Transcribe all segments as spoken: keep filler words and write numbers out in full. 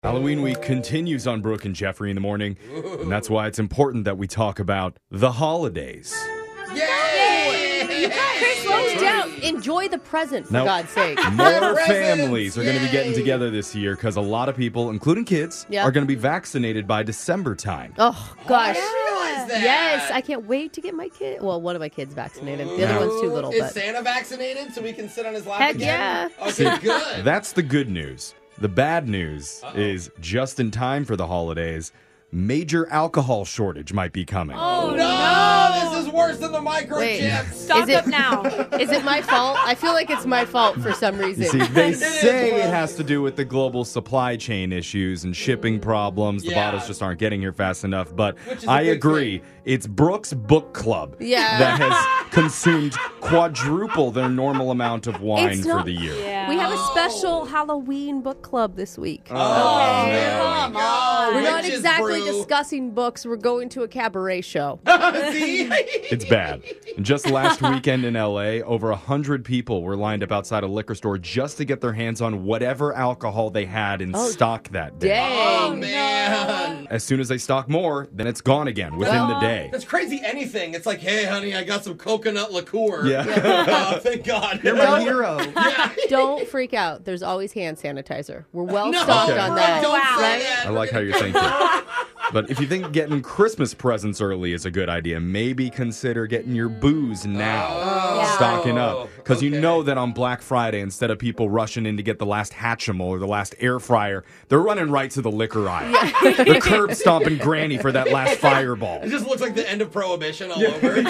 Halloween week continues on Brooke and Jeffrey in the morning, and that's why it's important that we talk about the holidays. Yay! You guys, slow down. Enjoy the present, for Now, God's sake. More families are going to be getting together this year because a lot of people, including kids, Yeah. are going to be vaccinated by December time. Oh, gosh. realize that. Yes, I can't wait to get my kid. Well, one of my kids vaccinated. The other one's too little. Is But Santa vaccinated so we can sit on his lap Heck again? yeah. Okay, good. That's the good news. The bad news Uh-oh. is just in time for the holidays, major alcohol shortage might be coming. Oh, no, this is worse than the Wait. microchips. Stock Is it- up now. is it my fault? I feel like it's my fault for some reason. You see, they It is say it worse. has to do with the global supply chain issues and shipping problems. The Yeah. bottles just aren't getting here fast enough. But Which is a I good agree. thing. It's Brooks Book Club Yeah. that has consumed quadruple their normal amount of wine It's for not- the year. Yeah. We have a Oh. special Halloween book club this week. Oh, Okay, there come we go. on. We're not Witches exactly brew. discussing books. We're going to a cabaret show. See? It's bad. And just last weekend in L A, over one hundred people were lined up outside a liquor store just to get their hands on whatever alcohol they had in Oh, stock that day. Oh, Dang. man. As soon as they stock more, then it's gone again within the day. That's crazy. Anything. It's like, hey, honey, I got some coconut liqueur. Yeah. Oh, thank God. You're my hero. Yeah. Don't freak out. There's always hand sanitizer. We're well No, stocked Okay. on bro, that. don't Wow. say Right? that. I like how you're thinking. But if you think getting Christmas presents early is a good idea, maybe consider getting your booze now. Oh. Yeah. Stocking up. Because you Okay. know that on Black Friday, instead of people rushing in to get the last Hatchimal or the last air fryer, they're running right to the liquor aisle. They're curb stomping Granny for that last fireball. It just looks like the end of Prohibition all over.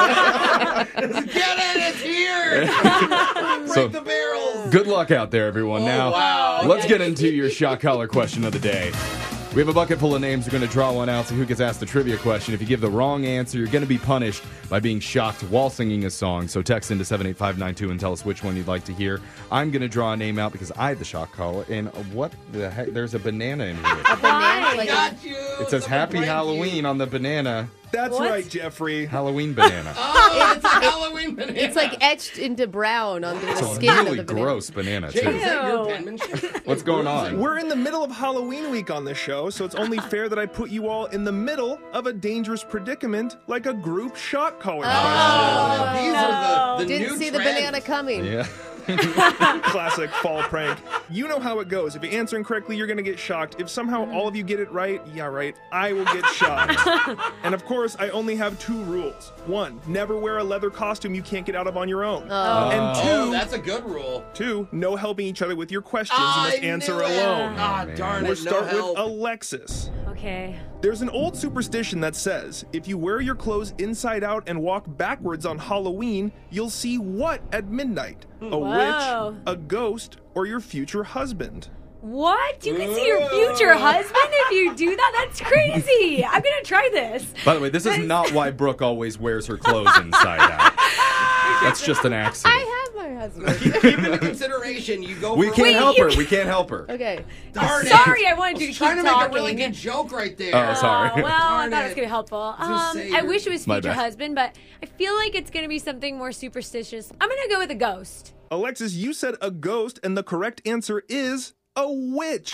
Get it, it's here. Break So- the barrels. Good luck out there, everyone. Oh, now, wow. let's get into your shot collar question of the day. We have a bucket full of names. We're going to draw one out, see who gets asked the trivia question. If you give the wrong answer, you're going to be punished by being shocked while singing a song. So text into seven eight five nine two and tell us which one you'd like to hear. I'm going to draw a name out because I had the shock collar. And what the heck? There's a banana in here. Banana, Why? like a- Got you. It says Someone Happy pranked you. Halloween on the banana. That's What? right, Jeffrey. Halloween banana. Oh, it's a Halloween banana. It's like etched into brown under the It's a skin really of the banana. gross banana, Jake, too. is that your Ew. penmanship? What's going on? We're in the middle of Halloween week on this show, so it's only fair that I put you all in the middle of a dangerous predicament like a group shot collar Oh, these no. are the, the Didn't new see the trends. banana coming. Yeah. question. Classic fall prank. You know how it goes. If you answer incorrectly, you're going to get shocked. If somehow all of you get it right, yeah, right, I will get shocked. And of course, I only have two rules. One, never wear a leather costume you can't get out of on your own. Oh. And Oh, two, that's a good rule. two, no helping each other with your questions. You I must answer knew it. alone. Ah, man. darn We'll it, no start help. with Alexis. Okay. There's an old superstition that says if you wear your clothes inside out and walk backwards on Halloween, you'll see what at midnight? A Whoa. witch, a ghost, or your future husband? What? You can see your future husband if you do that? That's crazy. I'm going to try this. By the way, this is not why Brooke always wears her clothes inside out. That's just an accident. I have my husband. Keep into consideration, you go We for can't Wait, help you- her. We can't help her. Okay. Darn it. Sorry, I wanted you to was keep trying to talking. make a really good joke right there. Oh, sorry. Oh, well, I Darn thought it it. was going to be helpful. was gonna Um, say I you're- wish it was My future bad. husband, but I feel like it's going to be something more superstitious. I'm going to go with a ghost. Alexis, you said a ghost, and the correct answer is a witch. Oh,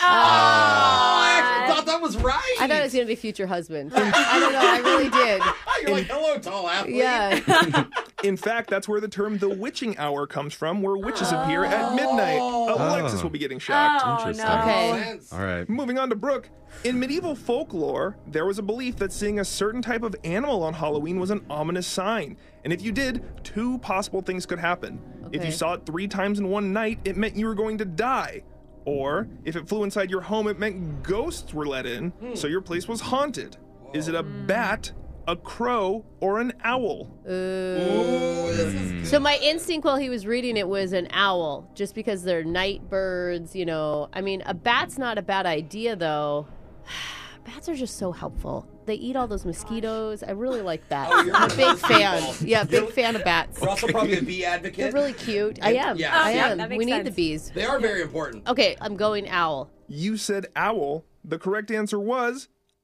I actually thought that was right. I thought it was going to be future husband. I don't know. I really did. You're like, hello, tall athlete. Yeah. In fact, that's where the term the witching hour comes from, where witches appear at midnight. Alexis will be getting shocked. Oh, Interesting. no. Okay. Sense. All right. Moving on to Brooke. In medieval folklore, there was a belief that seeing a certain type of animal on Halloween was an ominous sign. And if you did, two possible things could happen. If Okay. you saw it three times in one night, it meant you were going to die. Or if it flew inside your home, it meant ghosts were let in, so your place was haunted. Is it a bat, a crow, or an owl? Ooh, this is So my instinct while he was reading it was an owl, just because they're night birds, you know. I mean, a bat's not a bad idea, though. Bats are just so helpful. They eat all those mosquitoes. I really like bats. Oh, you're I'm a big fan. helpful. Yeah, big fan of bats. We're also probably a bee They're advocate. really cute. I am. Yeah. I Oh, yeah, am. that makes We need sense. the bees. They are very important. Okay, I'm going owl. You said owl. The correct answer was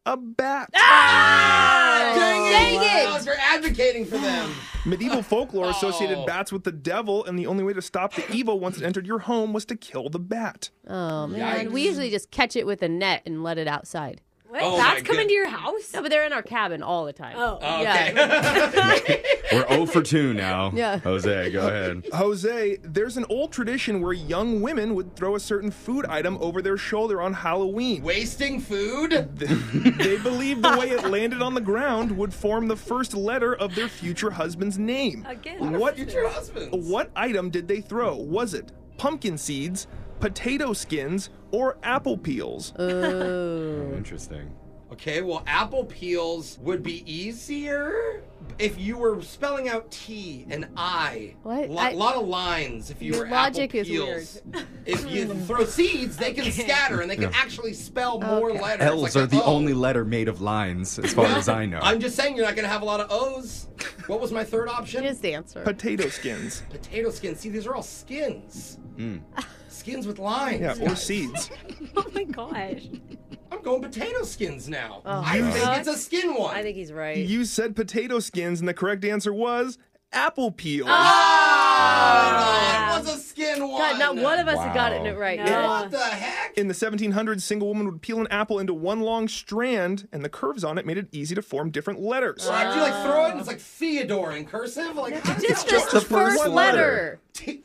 a bat. Ah! Dang it! Dang Wow, it! you're advocating for them. Medieval folklore associated Oh. bats with the devil, and the only way to stop the evil once it entered your home was to kill the bat. Oh, man. Yikes. We usually just catch it with a net and let it outside. What? Oh, Bats my come God. into your house? No, but they're in our cabin all the time. Oh. Oh, Yeah. okay. We're zero for two now. Yeah. Jose, go ahead. Jose, there's an old tradition where young women would throw a certain food item over their shoulder on Halloween. Wasting food? They believed the way it landed on the ground would form the first letter of their future husband's name. Again. What Future husbands. What item did they throw? Was it pumpkin seeds, potato skins, or apple peels? Oh. Interesting. Okay, well, apple peels would be easier if you were spelling out T and I. What? A I- lot of lines if you Your were logic apple is peels. If you throw seeds, they can scatter and they can actually spell more Okay. letters. L's like are a the O. only letter made of lines, as far as I know. I'm just saying you're not going to have a lot of O's. What was my third option? Just answer. Potato skins. Potato skins. See, these are all skins. Skins with lines. Yeah, or guys. seeds. Oh my gosh. I'm going potato skins now. Oh, I you- think it's a skin one. I think he's right. You said potato skins, and the correct answer was apple peels. Oh, it was a skin one. God, not one of us have gotten Wow. it right No. yet. What the heck? In the seventeen hundreds, single woman would peel an apple into one long strand, and the curves on it made it easy to form different letters. So after you like throw it, and it's like Theodore in cursive. Like how does Just, that the, work? the first first letter. letter.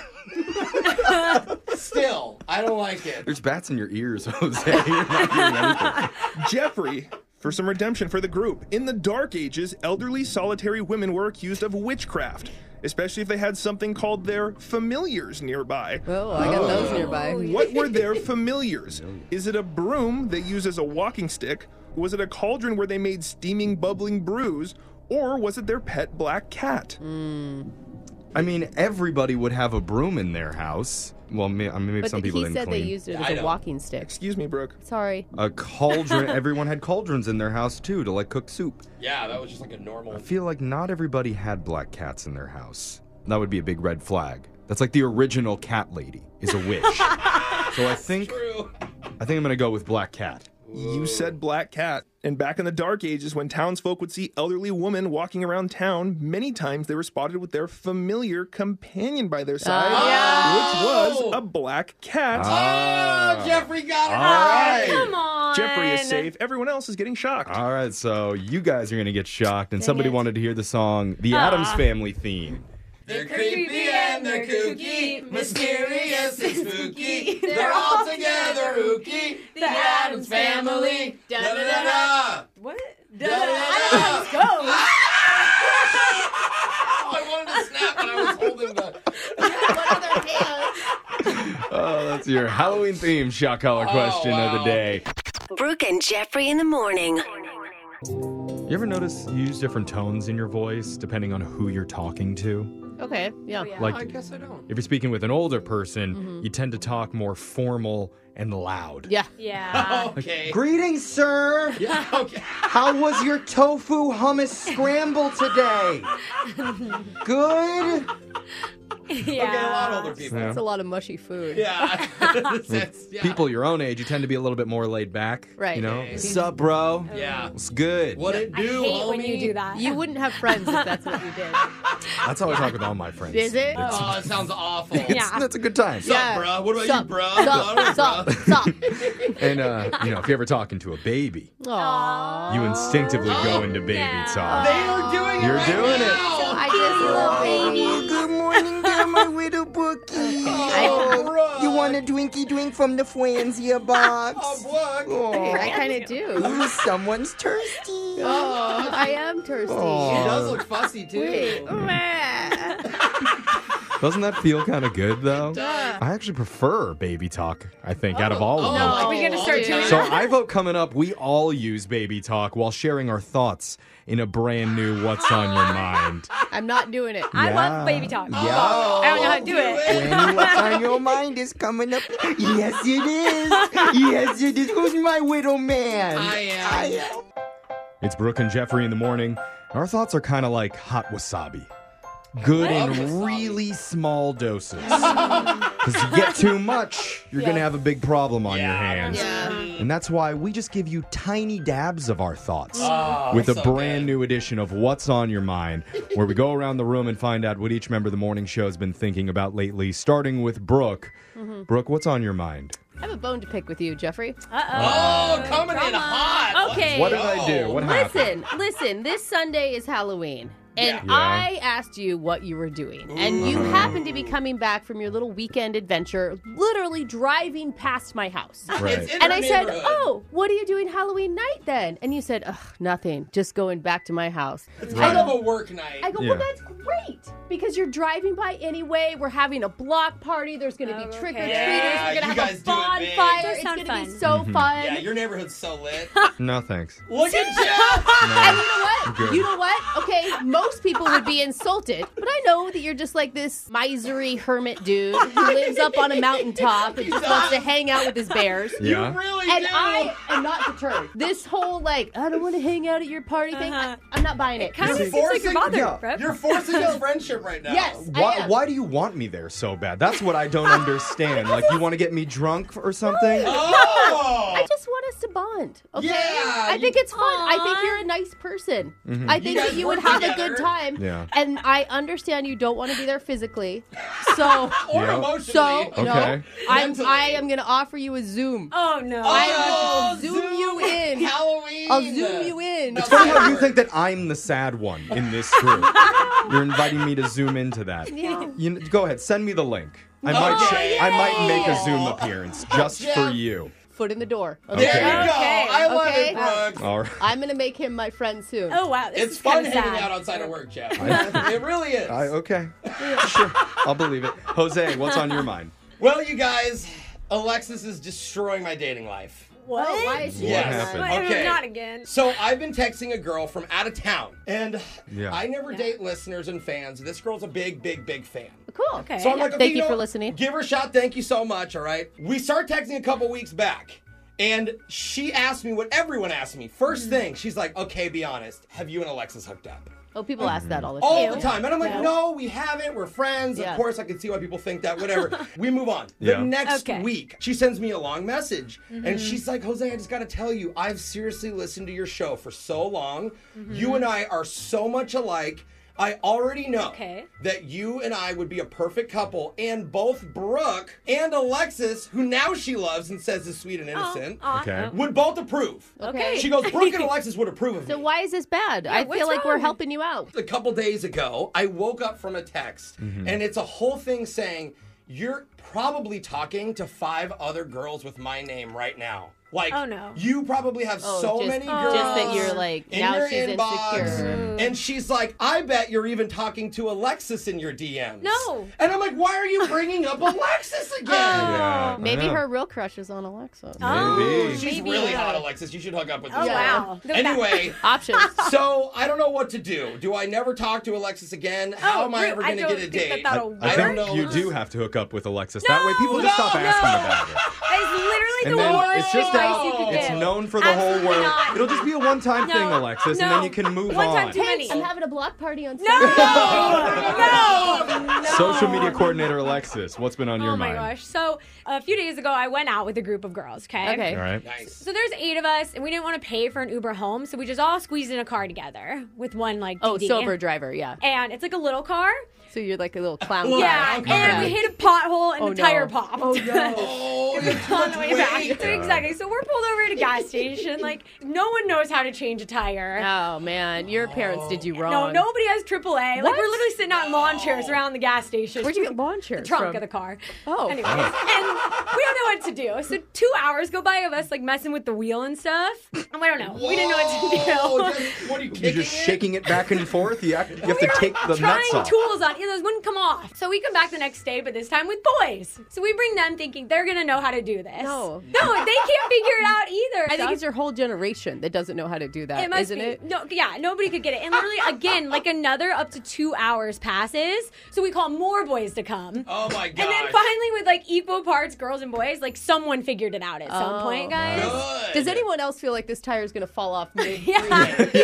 Still, I don't like it. There's bats in your ears, Jose. You're not hearing anything. Jeffrey, for some redemption for the group. In the Dark Ages, elderly solitary women were accused of witchcraft, especially if they had something called their familiars nearby. Oh, I got those nearby. What were their familiars? Is it a broom they used as a walking stick? Was it a cauldron where they made steaming, bubbling brews? Or was it their pet black cat? I mean, everybody would have a broom in their house. Well, may- I mean, maybe But some th- people he didn't said clean. they used it I as a don't. walking stick. Excuse me, Brooke. Sorry. A cauldron. Everyone had cauldrons in their house too to like cook soup. Yeah, that was just like a normal. I feel like not everybody had black cats in their house. That would be a big red flag. That's like the original cat lady is a witch. So I think True. I think I'm gonna go with black cat. You said black cat. And back in the Dark Ages, when townsfolk would see elderly women walking around town, many times they were spotted with their familiar companion by their side, yeah. which was a black cat. Oh, Jeffrey got it All right. right. Come on. Jeffrey is safe. Everyone else is getting shocked. All right, so you guys are gonna get shocked, and somebody it. wanted to hear the song, the Aw. Addams Family theme. They're creepy and they're kooky, mysterious and spooky. They're all together ooky. The Addams Family. Da da da da. What? Da da da. I don't know how this goes. Oh, I wanted to snap, but I was holding the. Oh, that's your Halloween theme shot collar question of the wow. day. Brooke and Jeffrey in the morning. You ever notice you use different tones in your voice depending on who you're talking to? Okay, yeah. Oh, yeah. Like, I guess I don't. if you're speaking with an older person, you tend to talk more formal and loud. Yeah. Yeah. Okay. Greetings, sir. Yeah. Okay. How was your tofu hummus scramble today? Good? Okay, a lot older people. Yeah. It's a lot of mushy food. Yeah. That's- yeah. People your own age, you tend to be a little bit more laid back. Right. You know? Okay. What's up, bro? Yeah. What's good? What it I do, hate homie? when you do that. You wouldn't have friends if that's what you did. That's how I talk with all my friends. Is it? It's- Oh, it sounds awful. Yeah. That's a good time. Sup, bruh? What about Sup, you, bruh? Sup, sup, sup. And, uh, you know, if you're ever talking to a baby, Aww. you instinctively go into baby no. talk. They are doing it You're right doing it. now. I just love babies. Good morning there, my little bookie. Oh, bruh. You want a Dwinky Drink from the Franzia box? Oh, Brooke. Oh, I kind of do. ooh, someone's thirsty. Oh, I am thirsty. Aw. She does look fussy, too. Wait. Meh. Doesn't that feel kind of good, though? Duh. I actually prefer baby talk, I think, out of all of Oh, them. No, are we gonna start dude. doing So that? I vote coming up, we all use baby talk while sharing our thoughts in a brand new What's on Your Mind. I'm not doing it. I Yeah. love baby talk. Yeah. I don't know how to do it. When what's on your mind is coming up. Yes, it is. Yes, it is. Who's my widow man? I am. I am. It's Brooke and Jeffrey in the morning. Our thoughts are kind of like hot wasabi. Good in Wasabi. really small doses. Because you get too much, you're going to have a big problem on your Yeah. hands. Yeah. And that's why we just give you tiny dabs of our thoughts Oh, with a so brand good. new edition of What's on Your Mind, where we go around the room and find out what each member of the morning show has been thinking about lately, starting with Brooke. Mm-hmm. Brooke, what's on your mind? I have a bone to pick with you, Jeffrey. Oh, coming in hot. Okay. What did I do? What happened? Listen, listen, this Sunday is Halloween. And Yeah. I asked you what you were doing. And you happened to be coming back from your little weekend adventure, literally driving past my house. Right. It's in And her I said, neighborhood. oh, what are you doing Halloween night then? And you said, ugh, nothing. Just going back to my house. It's I kind go, of a work night. I go, Yeah. well, that's great. Because you're driving by anyway. We're having a block party. There's going to be Oh, okay. trick-or-treaters. Yeah, We're going you to have guys a do it big. bonfire. Does It's sound going to be fun. so fun. Yeah, your neighborhood's so lit. No, thanks. Look at Jeff. And you know what? Good. You know what? Okay, most people would be insulted, but I know that you're just like this misery hermit dude who lives up on a mountaintop and just wants to hang out with his bears. Yeah. You really And do. I am not deterred. This whole like, I don't want to hang out at your party thing, I, Uh-huh. I'm not buying it. Kind of You're seems like your forcing- mother, yeah. Brett. You're forcing this friendship right now. Yes, I Why, am. why do you want me there so bad? That's what I don't understand. Like, you want to get me drunk or something? Oh. I just want us to bond, okay? Yeah, I you- think it's fun. I think Aw. you're a nice person. Mm-hmm. I think guys that you work would have together. a good time. Yeah. And I understand you don't want to be there physically. So, Or Yeah. emotionally. so Okay. no, I'm, Mentally. I am going to offer you a Zoom. Oh, no. I will Oh, zoom you in. Halloween. I'll zoom you in. It's funny how you think that I'm the sad one in this group. You're inviting me to zoom into that. Yeah. You, go ahead, send me the link. I might, Okay. I might make a Zoom appearance just for you. Foot in the door. There Okay. you go. Okay. I love Okay. it, Brooke. All right. I'm going to make him my friend soon. Oh, wow. This It's is fun kinda hanging sad. out outside of work, Jeff. I- It really is. I, okay. Sure. I'll believe it. Jose, what's on your mind? Well, you guys, Alexis is destroying my dating life. What? Oh, why is she Yes. doing happened? that? What? Okay. Not again. So I've been texting a girl from out of town, and Yeah. I never date listeners and fans. This girl's a big, big, big fan. Cool. Okay. So I'm like, okay, Thank you know for what? listening. Give her a shot. Thank you so much. All right. We start texting a couple weeks back. And she asked me what everyone asked me. First thing, she's like, okay, be honest. Have you and Alexis hooked up? Oh, people ask that all the time. All the time. And I'm like, Yeah. no, we haven't. We're friends. Yeah. Of course, I can see why people think that. Whatever. We move on. Yeah. The next Okay. week, she sends me a long message. Mm-hmm. And she's like, Jose, I just got to tell you, I've seriously listened to your show for so long. Mm-hmm. You and I are so much alike. I already know Okay. that you and I would be a perfect couple. And both Brooke and Alexis, who now she loves and says is sweet and innocent, Aw, Okay. oh. would both approve. Okay. She goes, Brooke and Alexis would approve of me. So why is this bad? I what's feel like we're wrong? helping you out. A couple days ago, I woke up from a text, and it's a whole thing saying, you're probably talking to five other girls with my name right now. Like, Oh, no. you probably have Oh, so just- many just girls. that you're, like, in now your she's inbox. insecure. And she's like, I bet you're even talking to Alexis in your D Ms. No. And I'm like, why are you bringing up Alexis again? Yeah, I Maybe know. her real crush is on Alexa. Oh, Maybe. She's maybe. really hot, Alexis. You should hook up with this Oh, girl. wow. Anyway, Options. so I don't know what to do. Do I never talk to Alexis again? How Oh, am I Ruth, ever I going to don't get a think that date? that'll I I think don't know. you do have to hook up with Alexis. that way people just No, stop asking no. about it. It's literally And the then worst it's just advice out. you could It's give. known for the whole Absolutely world. not. It'll just be a one-time No, thing, Alexis, and no. then you can move One on. time too many. I'm having a block party on No! Saturday. no! No! Social media coordinator Alexis, what's been on your Oh my mind? gosh. So a few days ago, I went out with a group of girls, okay? Okay. All right. Nice. So there's eight of us, and we didn't want to pay for an Uber home, so we just all squeezed in a car together with one, like, Oh, D D. sober driver, yeah. And it's like a little car. So you're like a little clown. Well, Yeah, okay. and we hit a pothole and Oh, the no. tire popped. Oh, no. Oh, you have too On much the way back. weight. So exactly. So we're pulled over at a gas station. Like, no one knows how to change a tire. Oh, man. Your parents did you wrong. No, nobody has triple A. Like, What? we're literally sitting out in lawn chairs around the gas station. Where'd you get lawn chairs The trunk from? of the car. Oh. Anyways, and we don't know what to do. So two hours go by of us like messing with the wheel and stuff. And we don't know. We didn't know what to Whoa, do. just- what are you You're kicking just it? shaking it back and forth. You have, you have We to were take the trying nuts off. tools on. You know, those wouldn't come off. So we come back the next day, but this time with boys. So we bring them thinking they're gonna know how to do this. No. no, they can't figure it out either. I think So- it's your whole generation that doesn't know how to do that, It must isn't be. it? No, yeah, nobody could get it. And literally, again, like another up to two hours passes. So we call more boys to come. Oh my god. And then finally, with like equal parts girls and boys, like someone figured it out at some Oh. point, guys. Good. Does anyone else feel like this tire is going to fall off mid Yeah. But moral of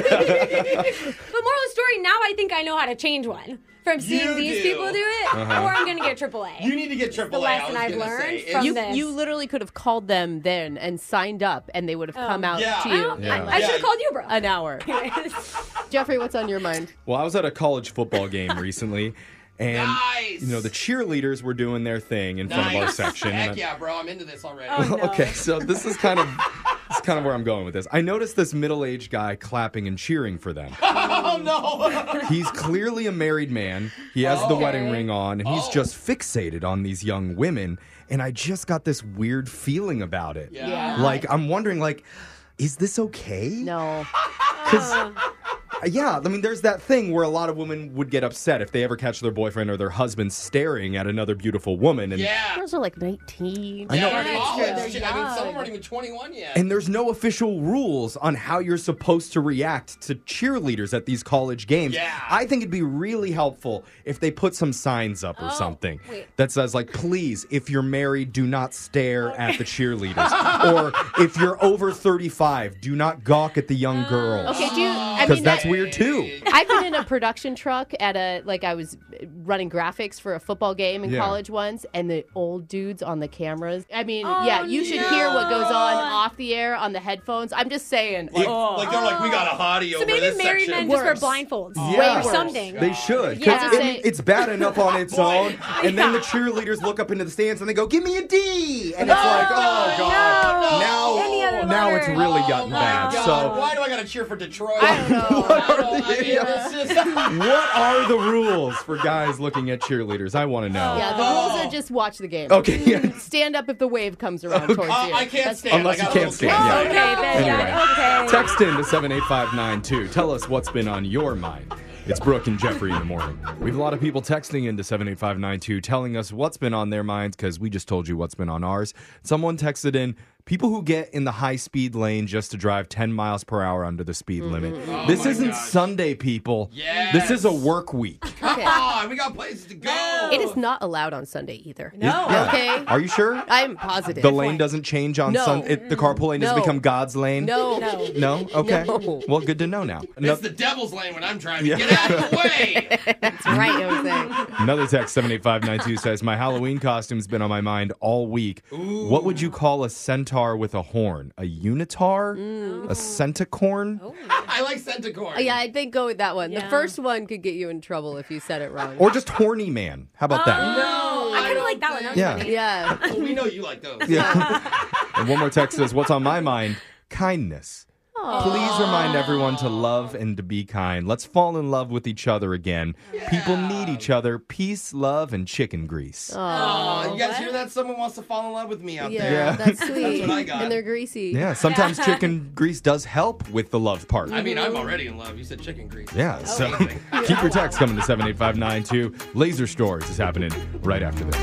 the story, now I think I know how to change one. From seeing You these do. people do it, Uh-huh. or I'm going to get triple A. You need to get triple the A. I lesson was I've gonna learned say. from You, this. you literally could have called them then and signed up, and they would have come out Yeah. to I, you don't- Yeah. I, I Yeah. should have called you, bro. an hour. Jeffrey, what's on your mind? Well, I was at a college football game recently, and Nice. you know the cheerleaders were doing their thing in front of our Nice. section. Heck and I- yeah, bro. I'm into this already. Oh, no. Okay, so this is kind of this is kind of where I'm going with this. I noticed this middle-aged guy clapping and cheering for them. Oh, no. He's clearly a married man. He has the Okay. wedding ring on, and he's Oh. just fixated on these young women. And I just got this weird feeling about it. Yeah. Yeah. Like I'm wondering, like, is this okay? No. Because, yeah, I mean, there's that thing where a lot of women would get upset if they ever catch their boyfriend or their husband staring at another beautiful woman. And, Yeah. Girls are like nineteen. I know. Yeah, That's college. true. Shit, I mean, some of them young. aren't even twenty-one yet. and there's no official rules on how you're supposed to react to cheerleaders at these college games. Yeah. I think it'd be really helpful if they put some signs up or Oh, something wait. that says, like, please, if you're married, do not stare at the cheerleaders. Or if you're over thirty-five, do not gawk at the young girls. Okay, do you? I Because mean, that's that- weird, too. I've been in a production truck at a like I was running graphics for a football game in Yeah. college once, and the old dudes on the cameras. I mean, Oh, yeah, you should hear what goes on off the air on the headphones. I'm just saying. like, oh. like they're like, we got a hottie So over maybe this married section. men just wear Worse. blindfolds. Yeah. Or something. They should. 'Cause Yeah. it- it's bad enough on its Boy. own. And then the Yeah. cheerleaders look up into the stands and they go, give me a D. And it's like, oh, God. no. Now, Any other now letter. it's really Oh gotten my bad. God. So Why do I gotta cheer for Detroit? I don't know. I don't- I mean, it's just- what are the rules for guys looking at cheerleaders? I want to know. Yeah, the rules are just watch the game. Okay, yeah. Stand up if the wave comes around towards Uh, you. I can't That's stand. Unless I got you a can't little stand, yeah. kid. Okay, then, Anyway, yeah, okay. text in to seven eight five nine two. Tell us what's been on your mind. It's Brooke and Jeffrey in the morning. We have a lot of people texting into seven eight five nine two telling us what's been on their minds because we just told you what's been on ours. Someone texted in, people who get in the high-speed lane just to drive ten miles per hour under the speed limit. Oh This my isn't gosh. Sunday, people. Yes. This is a work week. Okay. Come on, we got places to go. It is not allowed on Sunday either. No. Yeah. Okay. Are you sure? I'm positive. The lane doesn't change on No. Sunday. The carpool lane doesn't No. become God's lane. No. No. No. Okay. No. Well, good to know now. Ano- It's the devil's lane when I'm driving. Yeah. Get out of the way. That's right, Jose. Another text seven eight five nine two says my Halloween costume's been on my mind all week. What would you call a centaur with a horn? A unitar? A centacorn? I like Centacorn. Yeah, I think go with that one. The Yeah. first one could get you in trouble if you said it wrong. Or just horny man? How about that? No, I kind of don't like that one. That was Yeah. funny. yeah. Well, we know you like those. Yeah. And one more text says, what's on my mind? Kindness. Please remind everyone to love and to be kind. Let's fall in love with each other again. People need each other. Peace, love, and chicken grease. Oh, you guys hear that? Someone wants to fall in love with me out Yeah, there. Yeah. that's sweet. That's what I got. And they're greasy. Yeah, sometimes chicken grease does help with the love part. I mean, I'm already in love. You said chicken grease. Yeah, so Amazing. keep your text coming to seven eight five nine two. Laser Stories is happening right after this.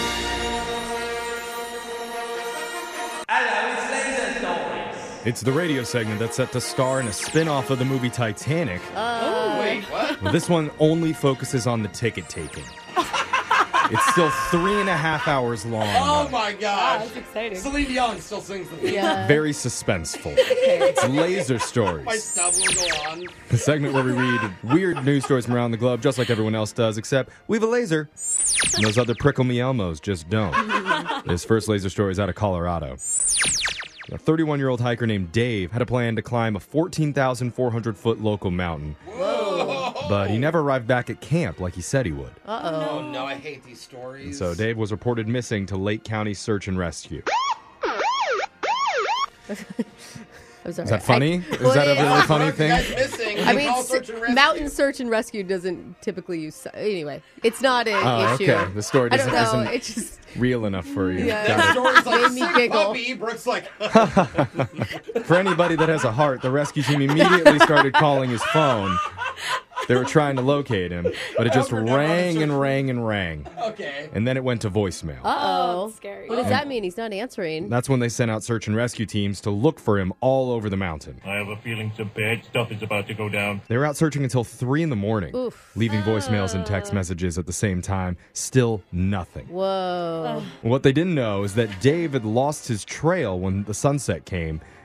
It's the radio segment that's set to star in a spin-off of the movie Titanic. Oh, wait, what? Well, this one only focuses on the ticket taking. It's still three and a half hours long. Oh my gosh. That's exciting. Celine Dion still sings the theme. Yeah. Very suspenseful. It's Laser My Stories, stub will go on. the segment where we read weird news stories from around the globe, just like everyone else does, except we have a laser. And those other prickle me Elmos just don't. This first laser story is out of Colorado. A thirty-one-year-old hiker named Dave had a plan to climb a fourteen thousand four hundred foot local mountain. But he never arrived back at camp like he said he would. Uh-oh. Oh no, I hate these stories. So Dave was reported missing to Lake County Search and Rescue. I'm sorry. Is that funny? I, Is that a really funny You thing? guys missing. I mean, Call s- search and rescue. mountain search and rescue doesn't typically use. Anyway, it's not an Oh, issue. okay. The story I don't doesn't- know. isn't- It's just Real enough for you. Yeah. Got The it. story's like, Made me sick giggle. puppy. Brooke's like, For anybody that has a heart, the rescue team immediately started calling his phone. They were trying to locate him, but it just Hope we're never on a rang search- and rang and rang. okay. And then it went to voicemail. uh oh. that's scary. What does that mean? He's not answering. That's when they sent out search and rescue teams to look for him all over the mountain. I have a feeling some bad stuff is about to go down. They were out searching until three in the morning, Oof. leaving voicemails and text messages at the same time. Still nothing. Whoa. What they didn't know is that Dave had lost his trail when the sunset came,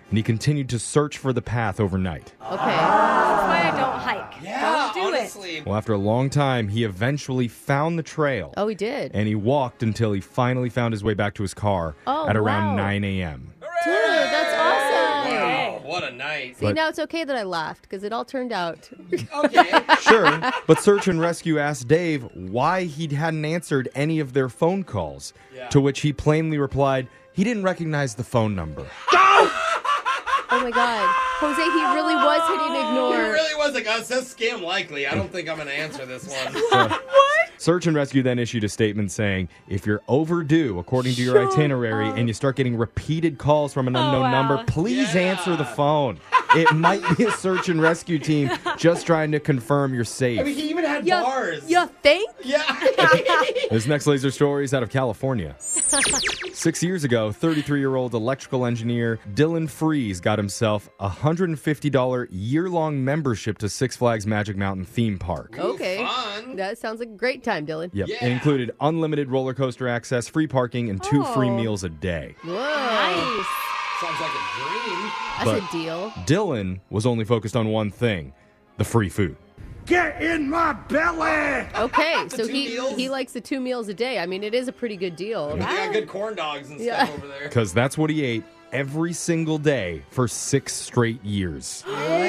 and he continued to search for the path overnight. Okay. That's why I don't hike. Yeah, don't do it. honestly. Well, after a long time, he eventually found the trail. Oh, he did. And he walked until he finally found his way back to his car Oh, at around wow. nine a.m. Dude, that's awesome. Wow, what a night. See, But- now it's okay that I laughed because it all turned out. Okay. Sure, but Search and Rescue asked Dave why he hadn't answered any of their phone calls, Yeah. to which he plainly replied he didn't recognize the phone number. Oh my God. Jose, he really was hitting It ignore. really was like, oh, it says scam likely. I don't think I'm going to answer this one. So, Search and Rescue then issued a statement saying, if you're overdue according to your itinerary and you start getting repeated calls from an unknown wow. number, please Yeah. answer the phone. It might be a Search and Rescue team just trying to confirm you're safe. I mean, he even had You, bars. you think? Yeah. This next laser story is out of California. Six years ago, thirty-three-year-old electrical engineer Dylan Freeze got himself a one hundred fifty dollars year-long membership to Six Flags Magic Mountain theme park. Okay. Fun. That sounds like a great time, Dylan. Yep, Yeah. it included unlimited roller coaster access, free parking, and two free Oh. meals a day. Whoa. Nice. Sounds like a dream. That's But- a deal. Dylan was only focused on one thing, the free food. Get in my belly! Okay, so two he meals? he likes the two meals a day. I mean, it is a pretty good deal. They got good corn dogs and Yeah. stuff over there. Because that's what he ate every single day for six straight years.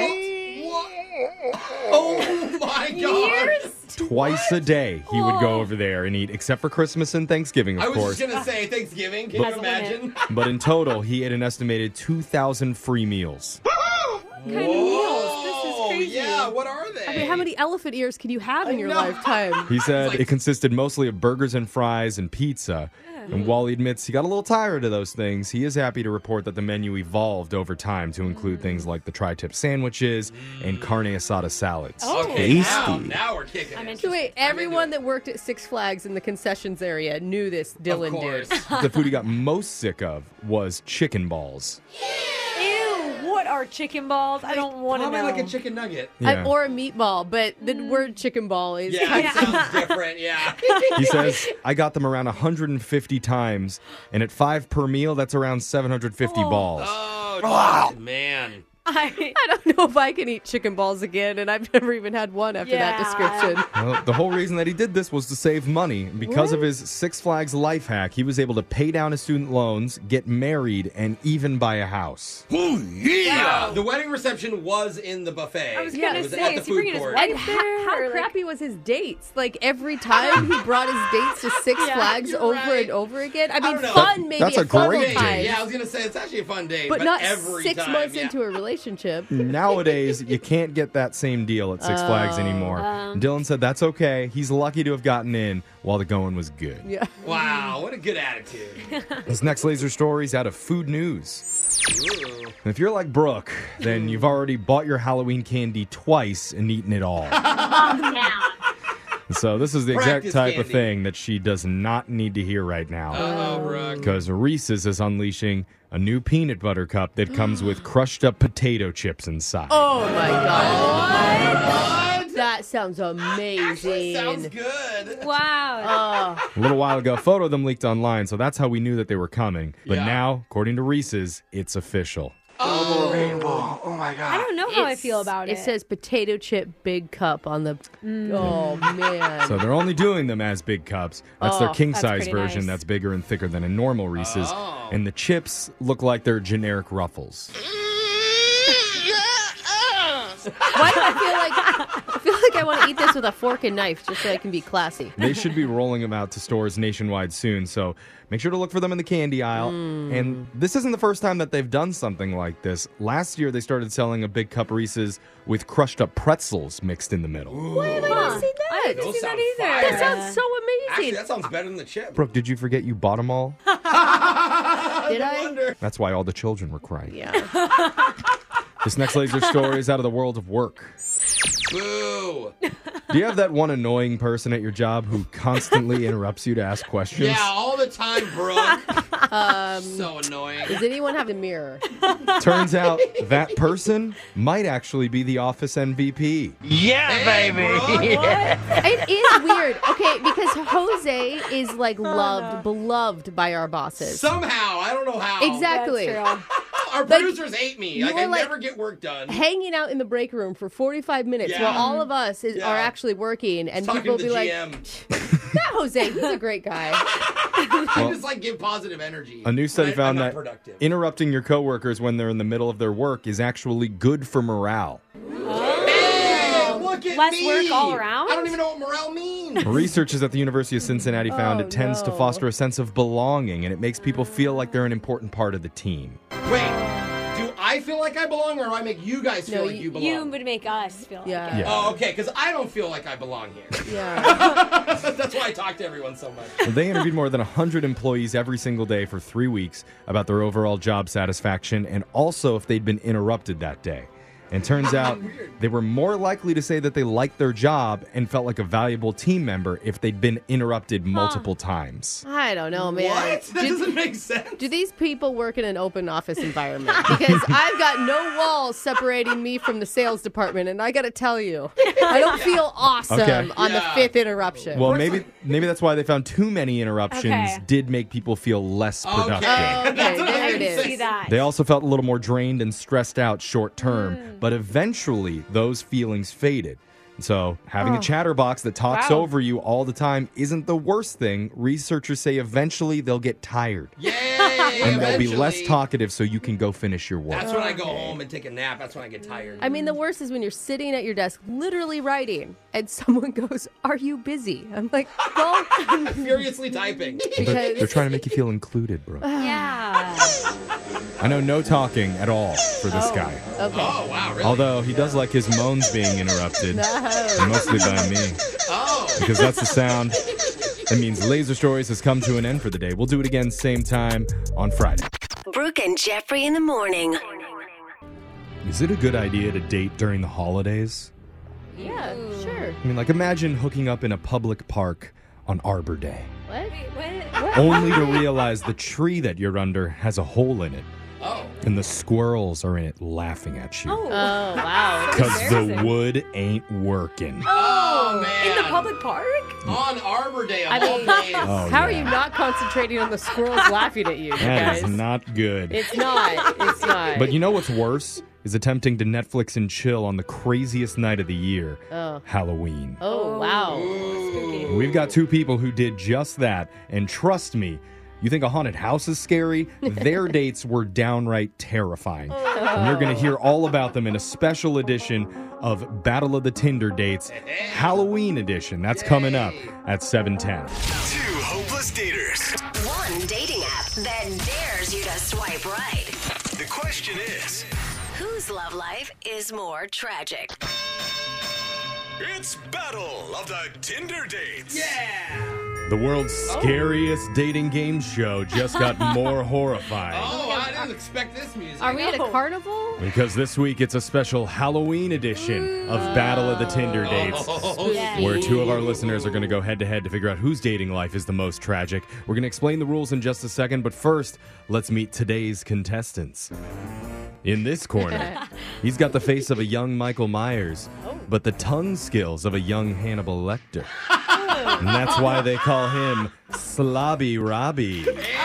Oh my god. Twice a day he would go over there and eat, except for Christmas and Thanksgiving, of I was course. just gonna say Thanksgiving. Can Has you a limit. imagine? But in total, he ate an estimated two thousand free meals. What kind of meals? This is Oh crazy. yeah, what are they? I mean, how many elephant ears can you have in your know. lifetime? He said like- it consisted mostly of burgers and fries and pizza. And while he admits he got a little tired of those things, he is happy to report that the menu evolved over time to include things like the tri-tip sandwiches and carne asada salads. Okay, now, Tasty. now we're kicking I'm it. interested. So wait, I'm into everyone it. that worked at Six Flags in the concessions area knew this Dylan Of course. dude. The food he got most sick of was chicken balls. Ew, what are chicken balls? I don't want to know. Probably like a chicken nugget. Yeah. I- or a meatball, but the word chicken ball is Yeah, kind it of sounds different. Yeah. He says, I got them around one hundred fifty times, and at five per meal, that's around seven hundred fifty balls. Oh, man. I, I don't know if I can eat chicken balls again, and I've never even had one after that Yeah. description. Well, the whole reason that he did this was to save money. Because of his Six Flags life hack, he was able to pay down his student loans, get married, and even buy a house. Yeah. The wedding reception was in the buffet. I was Yeah, gonna it was say, at the is he bringing food his court. wife And how, there? how or, like- crappy was his dates? Like every time he brought his dates to Six Yeah, Flags you're over right. and over again. I mean, don't know. fun That- maybe that's a a couple great times, date. Yeah, I was gonna say it's actually a fun date, but, not every six time, months yeah. into a relationship. Nowadays, you can't get that same deal at Six Flags anymore. um. Dylan said that's okay. He's lucky to have gotten in while the going was good. Yeah. Wow, what a good attitude. This next laser story is out of Food News. Ooh. If you're like Brooke, then you've already bought your Halloween candy twice and eaten it all. So this is the exact Practice type of candy. thing that she does not need to hear right now. Oh, Brooke. Because Reese's is unleashing a new peanut butter cup that comes with crushed up potato chips inside. Oh my god. What? That sounds Actually amazing. sounds good. Wow. Oh, A little while ago, a photo of them leaked online, so that's how we knew that they were coming. But Yeah. now, according to Reese's, it's official. Oh, Rainbow. Oh my I god. don't know how I It's- feel about it. It says potato chip big cup on the. Oh man. So they're only doing them as big cups. That's their Oh, king that's size pretty version nice. that's bigger and thicker than a normal Reese's. Oh. And the chips look like they're generic Ruffles. Why do I feel like I feel like I want to eat this with a fork and knife just so I can be classy? They should be rolling them out to stores nationwide soon, so make sure to look for them in the candy aisle. Mm. And this isn't the first time that they've done something like this. Last year, they started selling a big cup Reese's with crushed up pretzels mixed in the middle. Why have I not seen I that? didn't Those see that sound either. fire. That sounds so Actually, amazing. that sounds better than the chip. Brooke, did you forget you bought them all? Did I? Wonder. That's why all the children were crying. Yeah. This next laser story is out of the world of work. Boo. Do you have that one annoying person at your job who constantly interrupts you to ask questions? Yeah, all the time, Brooke. Um, So annoying. does anyone have a mirror? Turns out that person might actually be the office M V P. Yeah, Hey, baby. Brooke. It is weird. Okay, because Jose is like loved, beloved by our bosses. Somehow, I don't know how. Exactly. That's true. our Like, producers hate me. you Like, were I like- never get work done. hanging out in the break room for forty-five minutes Yeah. while all of us is, Yeah. are actually working, and Talking people to will the be G like, M. "Not Jose, he's a great guy." I just like give positive energy. A new study I, found I'm not that productive. interrupting your coworkers when they're in the middle of their work is actually good for morale. Hey, look at Less me. work all around? I don't even know what morale means. Researchers at the University of Cincinnati found Oh, it tends to no. foster a sense of belonging, and it makes people feel like they're an important part of the team. Wait, do I feel like I belong, or do I make you guys feel No, like you- you belong? You would make us feel Yeah. like it. Yeah. Oh, okay, because I don't feel like I belong here. Yeah. That's why I talk to everyone so much. They interviewed more than one hundred employees every single day for three weeks about their overall job satisfaction and also if they'd been interrupted that day. And turns out they were more likely to say that they liked their job and felt like a valuable team member if they'd been interrupted multiple times. I don't know, man. What? That Do, doesn't make sense. do these people work in an open office environment? Because I've got no walls separating me from the sales department, and I got to tell you, I don't feel awesome Okay. on Yeah. the fifth interruption. Well, maybe maybe that's why they found too many interruptions Okay. did make people feel less Okay. productive. Oh, okay, That's what there I it would is. See that. They also felt a little more drained and stressed out short term, but eventually those feelings faded. And so, having a chatterbox that talks Wow. over you all the time isn't the worst thing. Researchers say eventually they'll get tired Yay! and they'll be less eventually. talkative so you can go finish your work. That's when I go home and take a nap. That's when I get tired. I mean, the worst is when you're sitting at your desk, literally writing, and someone goes, "Are you busy?" I'm like, "Well, Furiously typing. They're, they're because trying to make you feel included, bro. Yeah. I know no talking at all for this Oh. guy. okay." Oh, wow, really? Although he does like his moans being interrupted, No. mostly by me. Oh. Because that's the sound. That means Laser Stories has come to an end for the day. We'll do it again same time on Friday. Brooke and Jeffrey in the morning. Is it a good idea to date during the holidays? Yeah, sure. I mean, like, imagine hooking up in a public park on Arbor Day, What? What? only to realize the tree that you're under has a hole in it, Oh. and the squirrels are in it laughing at you. Oh. Oh, wow. Because the embarrassing. wood ain't working. Oh, man. In the public park? On Arbor Day, of I all mean- days. Oh, How are yeah. you not concentrating on the squirrels laughing at you, you That guys? is not good. It's not. It's not. But you know what's worse? Is attempting to Netflix and chill on the craziest night of the year, Oh. Halloween. Oh, wow. Spooky. We've got two people who did just that, and trust me, you think a haunted house is scary? Their dates were downright terrifying. And you're going to hear all about them in a special edition of Battle of the Tinder Dates, Halloween edition. That's coming up at seven ten. Two hopeless daters. One dating app that dares you to swipe right. The question is, Whose love life is more tragic? it's Battle of the Tinder Dates. Yeah. The world's scariest dating game show just got more horrifying. Oh, I didn't expect this music. Are we at a No. carnival? Because this week it's a special Halloween edition of Battle of the Tinder Dates. Oh, Yeah. Where two of our listeners are going to go head to head to figure out whose dating life is the most tragic. We're going to explain the rules in just a second, but first, let's meet today's contestants. In this corner, he's got the face of a young Michael Myers, but the tongue skills of a young Hannibal Lecter. And that's why they call him Slobby Robbie.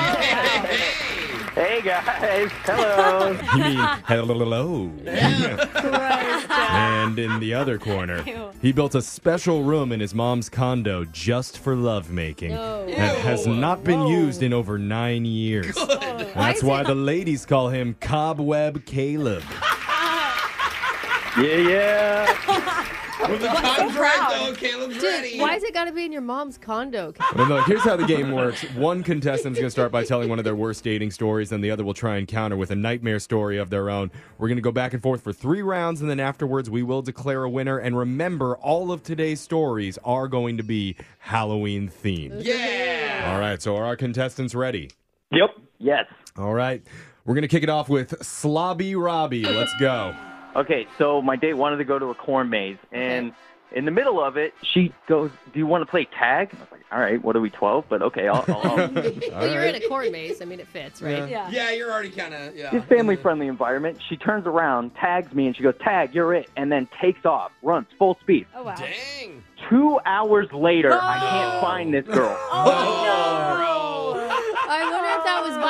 Hey guys, hello. You mean hello? And in the other corner, Ew. he built a special room in his mom's condo just for lovemaking that has not been used in over nine years. And that's why the ladies call him Cobweb Caleb. Yeah, yeah. When the time's right, though, Caleb's ready. Dude, why is it got to be in your mom's condo? But look, here's how the game works. One contestant is going to start by telling one of their worst dating stories, and the other will try and counter with a nightmare story of their own. We're going to go back and forth for three rounds, and then afterwards we will declare a winner. And remember, all of today's stories are going to be Halloween themed. Yeah. All right, so are our contestants ready? Yep. Yes. All right, we're going to kick it off with Slobby Robbie. Let's go. Okay, so my date wanted to go to a corn maze, and in the middle of it, she goes, "Do you want to play tag?" I was like, "All right, what are we, twelve?" But okay, I'll. I'll, I'll. Well, you're in a corn maze. I mean, it fits, right? Yeah. Yeah, you're already kind of, yeah. This family-friendly environment. She turns around, tags me, and she goes, "Tag, you're it," and then takes off, runs full speed. Oh, wow. Dang. Two hours later, I can't find this girl. Oh, no. I wonder if that was by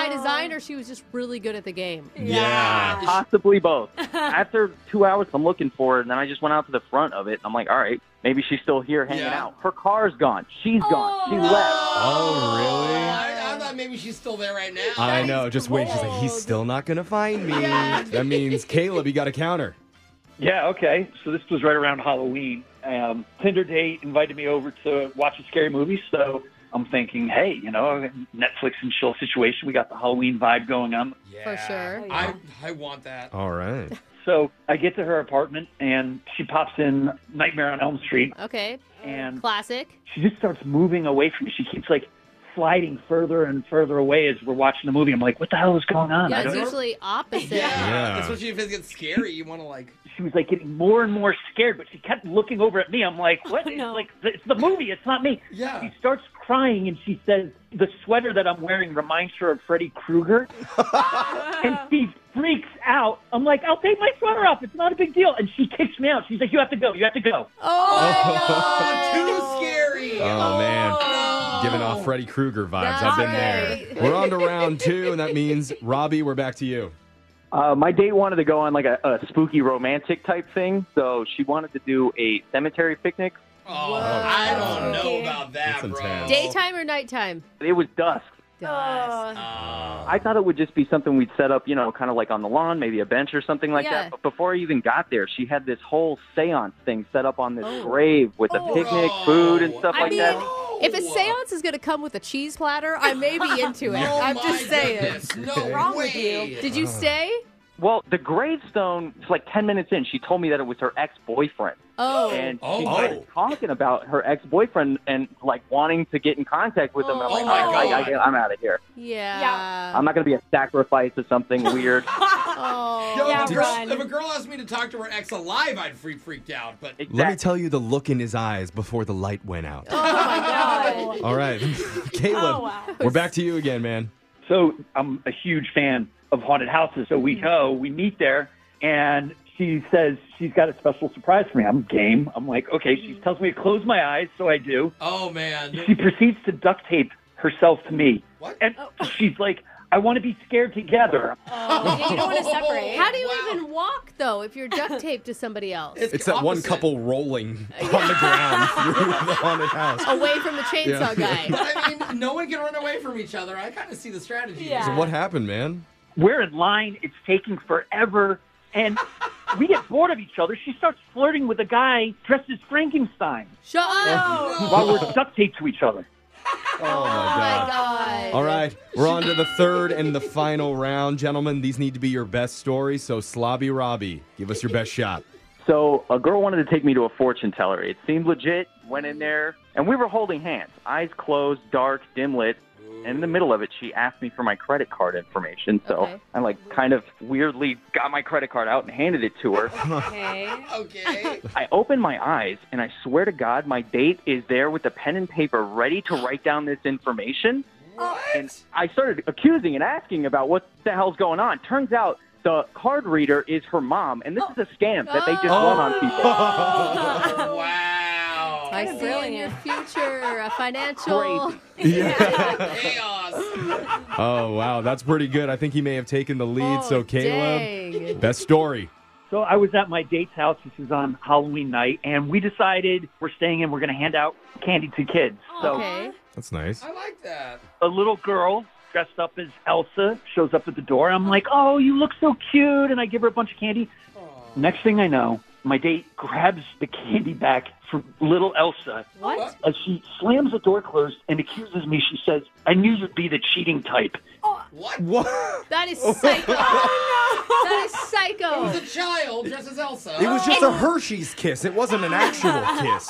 by design or she was just really good at the game? Yeah. Possibly both. After two hours, I'm looking for her, and then I just went out to the front of it. And I'm like, all right, maybe she's still here hanging Yeah. out. Her car's gone. She's gone. She left. Oh, really? I, I thought maybe she's still there right now. I know. Just wait. She's like, he's still not going to find me. That means, Caleb, you got to counter. Yeah, okay. So this was right around Halloween. Um, Tinder date invited me over to watch a scary movie, so I'm thinking, hey, you know, Netflix and chill situation. We got the Halloween vibe going on. Yeah. For sure. I, I want that. All right. So I get to her apartment, and she pops in Nightmare on Elm Street, Okay. and Classic. she just starts moving away from me. She keeps, like, sliding further and further away as we're watching the movie. I'm like, what the hell is going on? I Yeah, it's don't- usually opposite. Yeah. Yeah. Especially if it gets scary, you want to like. She was, like, getting more and more scared, but she kept looking over at me. I'm like, what? It's no. like, it's the movie. It's not me. Yeah. She starts crying, and she says, the sweater that I'm wearing reminds her of Freddy Krueger. And she freaks out. I'm like, I'll take my sweater off. It's not a big deal. And she kicks me out. She's like, you have to go. You have to go. Oh, too scary. Oh, man. no. Giving off Freddy Krueger vibes. That's I've been right. there. We're on to round two, and that means, Robbie, we're back to you. Uh, my date wanted to go on like a, a spooky romantic type thing, so she wanted to do a cemetery picnic. Oh, I don't know about that, That's bro. intense. Daytime or nighttime? It was dusk. Dusk. Oh. I thought it would just be something we'd set up, you know, kind of like on the lawn, maybe a bench or something like Yeah. that. But before I even got there, she had this whole seance thing set up on this Oh. grave with a Oh. picnic, food, and stuff I like mean, that. if a seance is going to come with a cheese platter, I may be into it. Oh I'm my just saying. goodness. No What's wrong way. with you? Did you stay? Well, the gravestone, it's like ten minutes in, she told me that it was her ex-boyfriend. Oh. And Oh. she started talking about her ex-boyfriend and, like, wanting to get in contact with him. I'm Oh like, my all right, I, God. I, I'm out of here. yeah. Yeah. I'm not going to be a sacrifice of something weird. Oh. Yo, Yeah, if, a girl, run. if a girl asked me to talk to her ex alive, I'd freak freaked out. But Let me tell you the look in his eyes before the light went out. Oh, my God. All right. Caleb, Oh, wow. we're back to you again, man. So I'm a huge fan of haunted houses. So we go, we meet there, and she says she's got a special surprise for me. I'm game. I'm like, okay. She tells me to close my eyes, so I do. oh man, She proceeds to duct tape herself to me. What? And she's like, I want to be scared together. Oh, yeah, you don't want to separate. How do you Wow. even walk, though, if you're duct taped to somebody else? It's that one opposite. couple rolling on the ground through the haunted house. Away from the chainsaw Yeah. guy. But I mean, no one can run away from each other. I kind of see the strategy. Yeah. So what happened, man? We're in line. It's taking forever. And we get bored of each other. She starts flirting with a guy dressed as Frankenstein Shut up. No. while we're duct taped to each other. Oh, my Oh, God. my God. All right, we're on to the third and the final round. Gentlemen, these need to be your best stories, so Slobby Robbie, give us your best shot. So a girl wanted to take me to a fortune teller. It seemed legit. Went in there, and we were holding hands, eyes closed, dark, dim lit. And in the middle of it, she asked me for my credit card information. So Okay. I like kind of weirdly got my credit card out and handed it to her. Okay. Okay. I opened my eyes, and I swear to God, my date is there with a pen and paper ready to write down this information. What? And I started accusing and asking about what the hell's going on. Turns out the card reader is her mom, and this is a scam that they just run on people. Oh, wow. I see in your future a financial. Crazy. Chaos. Oh, wow, that's pretty good. I think he may have taken the lead. Oh, so, Caleb, dang. best story. So I was at my date's house. This is on Halloween night, and we decided we're staying in. We're going to hand out candy to kids. So Okay. That's nice. I like that. a little girl dressed up as Elsa shows up at the door. I'm like, oh, you look so cute. And I give her a bunch of candy. Next thing I know, my date grabs the candy back from little Elsa. What? As she slams the door closed and accuses me, she says, I knew you'd be the cheating type. What? What? That is psycho. That is It psycho. was a child dressed as Elsa. It was just a Hershey's kiss. It wasn't an actual kiss.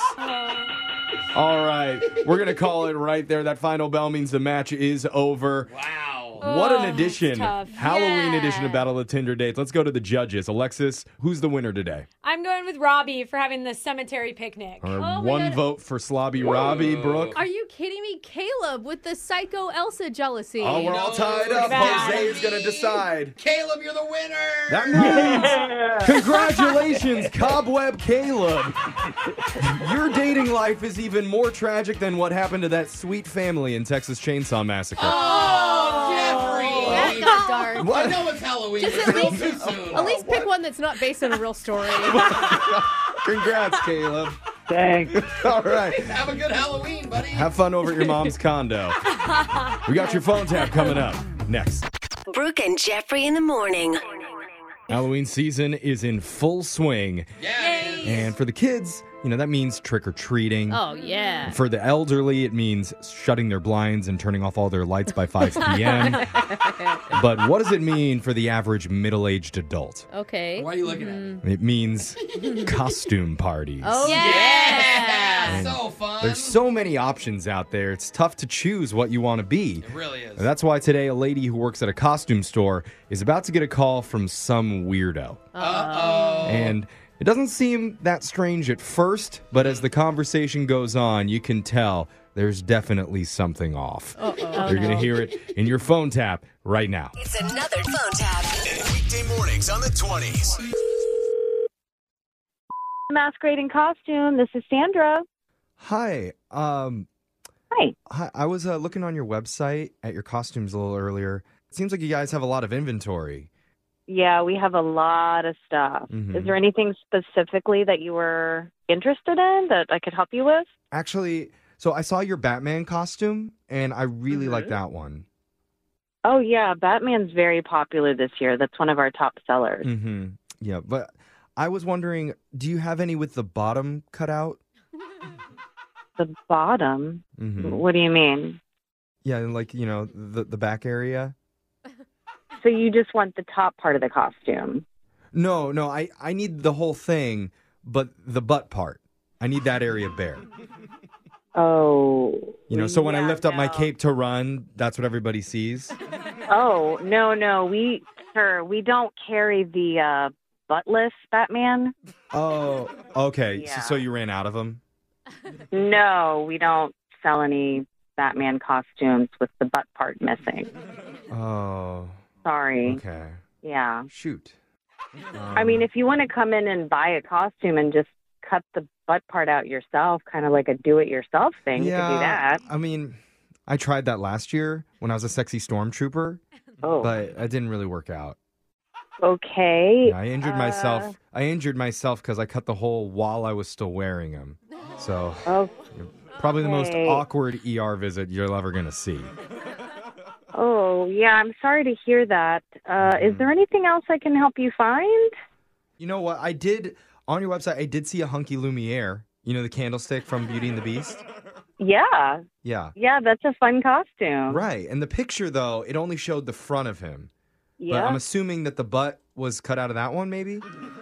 All right, we're going to call it right there. That final bell means the match is over. Wow. What an Oh, edition. tough. Halloween Yeah. edition of Battle of Tinder Dates. Let's go to the judges. Alexis, who's the winner today? I'm going with Robbie for having the cemetery picnic. All right, Oh, my one God. vote for Slobby Robbie. Brooke? Are you kidding me? Caleb with the psycho Elsa jealousy. Oh, we're all tied up. bad. Jose is going to decide. Caleb, you're the winner. That means congratulations, Cobweb Caleb. Your dating life is even more tragic than what happened to that sweet family in Texas Chainsaw Massacre. Oh, Jeffrey. Mark. I know it's Halloween, Just but at still least, too soon. at least pick one that's not based on a real story. Congrats, Caleb. Thanks. All right. Have a good Halloween, buddy. Have fun over at your mom's condo. We got your phone tap coming up next. Brooke and Jeffrey in the morning. Halloween season is in full swing. Yay. And for the kids, you know, that means trick-or-treating. Oh, yeah. For the elderly, it means shutting their blinds and turning off all their lights by five p.m. But what does it mean for the average middle-aged adult? Okay. Why are you looking at me? It means costume parties. Oh, Yeah. yeah. So fun. There's so many options out there. It's tough to choose what you want to be. It really is. That's why today a lady who works at a costume store is about to get a call from some weirdo. Uh-oh. And it doesn't seem that strange at first, but as the conversation goes on, you can tell there's definitely something off. Uh-oh. You're going to hear it in your phone tap right now. It's another phone tap. Weekday mornings on the twenties. Masquerading costume. This is Sandra. Hi. Um, Hi. hi. I was uh, looking on your website at your costumes a little earlier. It seems like you guys have a lot of inventory. Yeah, we have a lot of stuff. Mhm. Is there anything specifically that you were interested in that I could help you with? Actually, so I saw your Batman costume, and I really Mhm. like that one. Oh, yeah. Batman's very popular this year. That's one of our top sellers. Mm-hmm. Yeah, but I was wondering, do you have any with the bottom cut out? The bottom? Mm-hmm. What do you mean? Yeah, like, you know, the, the back area? So you just want the top part of the costume? No, no, I, I need the whole thing, but the butt part. I need that area bare. Oh. You know, so when I yeah, lift up my no. cape to run, that's what everybody sees. Oh, no, no. We, sir, we don't carry the uh, buttless Batman. Oh, okay. Yeah. So, so you ran out of them? No, we don't sell any Batman costumes with the butt part missing. Oh, Sorry. okay. Yeah. Shoot. I mean, if you want to come in and buy a costume and just cut the butt part out yourself, kind of like a do-it-yourself thing, you could do that. I mean, I tried that last year when I was a sexy stormtrooper, Oh. but it didn't really work out. Okay. Yeah, I injured uh, myself. I injured myself because I cut the hole while I was still wearing them. So Oh. probably the most Okay. awkward E R visit you're ever going to see. Oh, yeah, I'm sorry to hear that. Uh, is there anything else I can help you find? You know what? I did, on your website, I did see a hunky Lumiere. You know, the candlestick from Beauty and the Beast? Yeah. Yeah. Yeah, that's a fun costume. Right. And the picture, though, it only showed the front of him. But Yeah. I'm assuming that the butt was cut out of that one, maybe?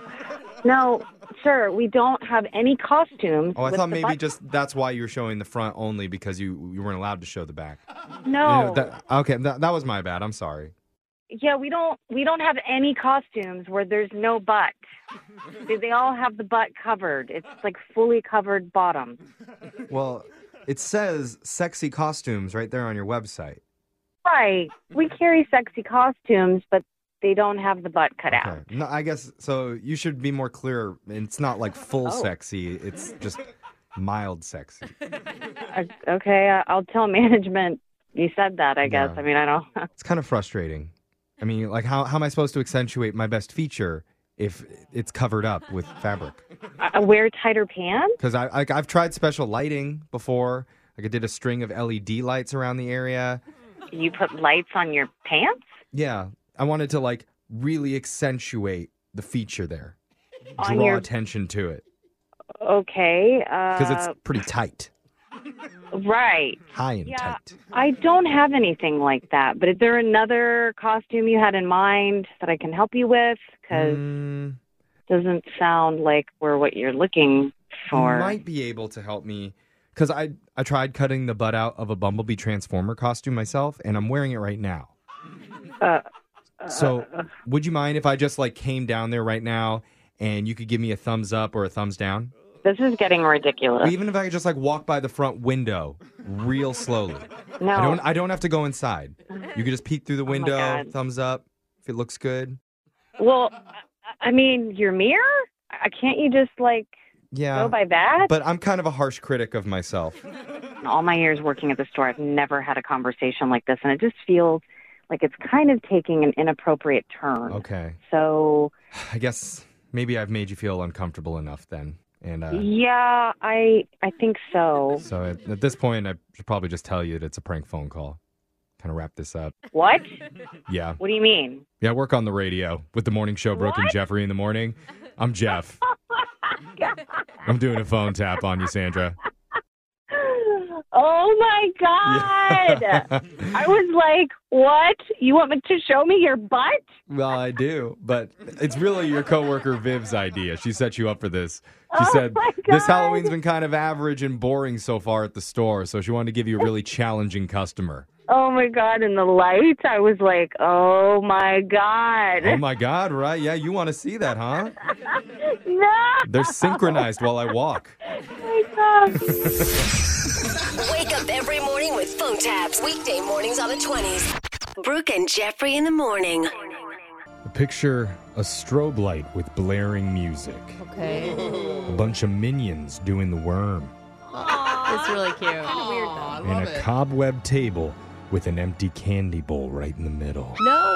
No, sir, we don't have any costumes. Oh, I with thought the maybe butt- just that's why you were showing the front only because you you weren't allowed to show the back. No. You know, that, okay, that, that was my bad. I'm sorry. Yeah, we don't we don't have any costumes where there's no butt. they, they all have the butt covered. It's like fully covered bottom. Well, it says sexy costumes right there on your website. Right. We carry sexy costumes, but they don't have the butt cut out. Okay. No, I guess so. You should be more clear. It's not like full Oh. sexy. It's just mild sexy. Uh, okay, I- I'll tell management you said that, I guess. Yeah. I mean, I don't. It's kind of frustrating. I mean, like how how am I supposed to accentuate my best feature if it's covered up with fabric? I wear tighter pants? Because I like I've tried special lighting before. Like I did a string of L E D lights around the area. You put lights on your pants? Yeah, I wanted to like really accentuate the feature there, On draw your- attention to it Okay. Uh, because it's pretty tight, right. high and Yeah, tight. I don't have anything like that. But is there another costume you had in mind that I can help you with? Because Mm, it doesn't sound like we're what you're looking for. you might be able to help me because I I tried cutting the butt out of a Bumblebee Transformer costume myself, and I'm wearing it right now. Uh, So, would you mind if I just like came down there right now and you could give me a thumbs up or a thumbs down? This is getting ridiculous. Or even if I could just like walk by the front window real slowly. No. I don't I don't have to go inside. You could just peek through the Oh my window, God. thumbs up if it looks good. Well, I- I mean, your mirror? I- Can't you just like Yeah. go by that? But I'm kind of a harsh critic of myself. In all my years working at the store, I've never had a conversation like this, and it just feels like it's kind of taking an inappropriate turn. Okay. So I guess maybe I've made you feel uncomfortable enough then. And uh, yeah, I I think so. so at, at this point, I should probably just tell you that it's a prank phone call. Kind of wrap this up. What? Yeah. What do you mean? Yeah, I work on the radio with the morning show, Brooke and What? Jeffrey in the morning. I'm Jeff. I'm doing a phone tap on you, Sandra. Oh my God! I was like, what? You want me to show me your butt? Well, I do, but it's really your coworker Viv's idea. She set you up for this. She Oh said, my this God. Halloween's been kind of average and boring so far at the store, so she wanted to give you a really challenging customer. Oh my God! In the lights, I was like, oh my God! Oh my God, right? Yeah, you want to see that, huh? No! They're synchronized while I walk. Oh my God. Wake up every morning with phone taps. Weekday mornings on the twenties. Brooke and Jeffrey in the morning. Picture a strobe light with blaring music. Okay. A bunch of minions doing the worm. It's really cute. Kind of weird though. And a cobweb table with an empty candy bowl right in the middle. No.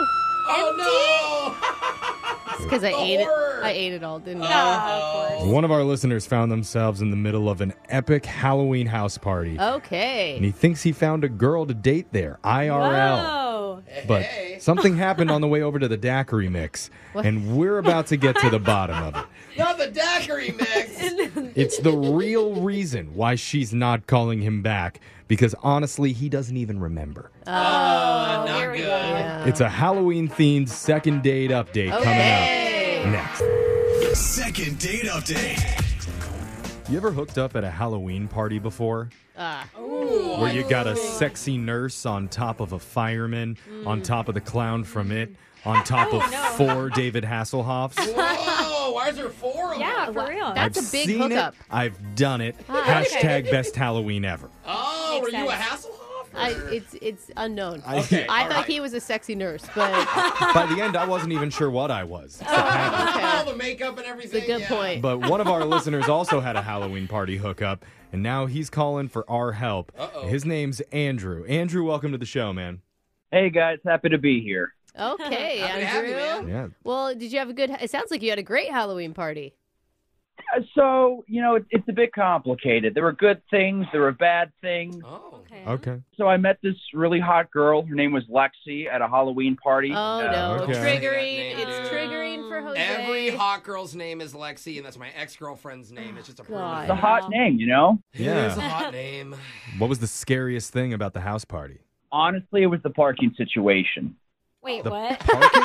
Oh, It's because I ate it. I ate it all, didn't no. I? Oh. One of our listeners found themselves in the middle of an epic Halloween house party. Okay. And he thinks he found a girl to date there, I R L. Whoa. But something happened on the way over to the daiquiri mix, and we're about to get to the bottom of it. Not the daiquiri mix. It's the real reason why she's not calling him back, because honestly, he doesn't even remember. Oh, not here we good. go. Yeah. It's a Halloween-themed second date update Okay. coming up next. Second date update. You ever hooked up at a Halloween party before? Ah. Where you got a sexy nurse on top of a fireman, on top of the clown from It, on top of four David Hasselhoffs? Whoa, why is there four of Yeah, them? for real. That's I've a big seen hookup. it. I've done it. Ah. Hashtag best Halloween ever. Oh, were Makes you a sense. Hasselhoff? I, it's it's unknown. I- Okay. I all thought right. he was a sexy nurse, but By the end, I wasn't even sure what I was. All the makeup and everything. it's a good yeah. point. But one of our listeners also had a Halloween party hookup, and now he's calling for our help. Uh-oh. His name's Andrew. Andrew, welcome to the show, man. Hey guys, happy to be here. Okay, Happy to have you, Andrew. man. Yeah. Well, did you have a good? It sounds like you had a great Halloween party. Uh, So, you know, it, it's a bit complicated. There were good things, there were bad things. Oh. Okay. Okay. So I met this really hot girl. Her name was Lexi at a Halloween party. Oh Uh, no, okay. triggering! That name, It's dude. triggering for Jose. Every hot girl's name is Lexi, and that's my ex-girlfriend's name. It's just a God. It's a permanent. hot name, you know? Yeah. It is a hot name. What was the scariest thing about the house party? Honestly, it was the parking situation. Wait, The what? parking?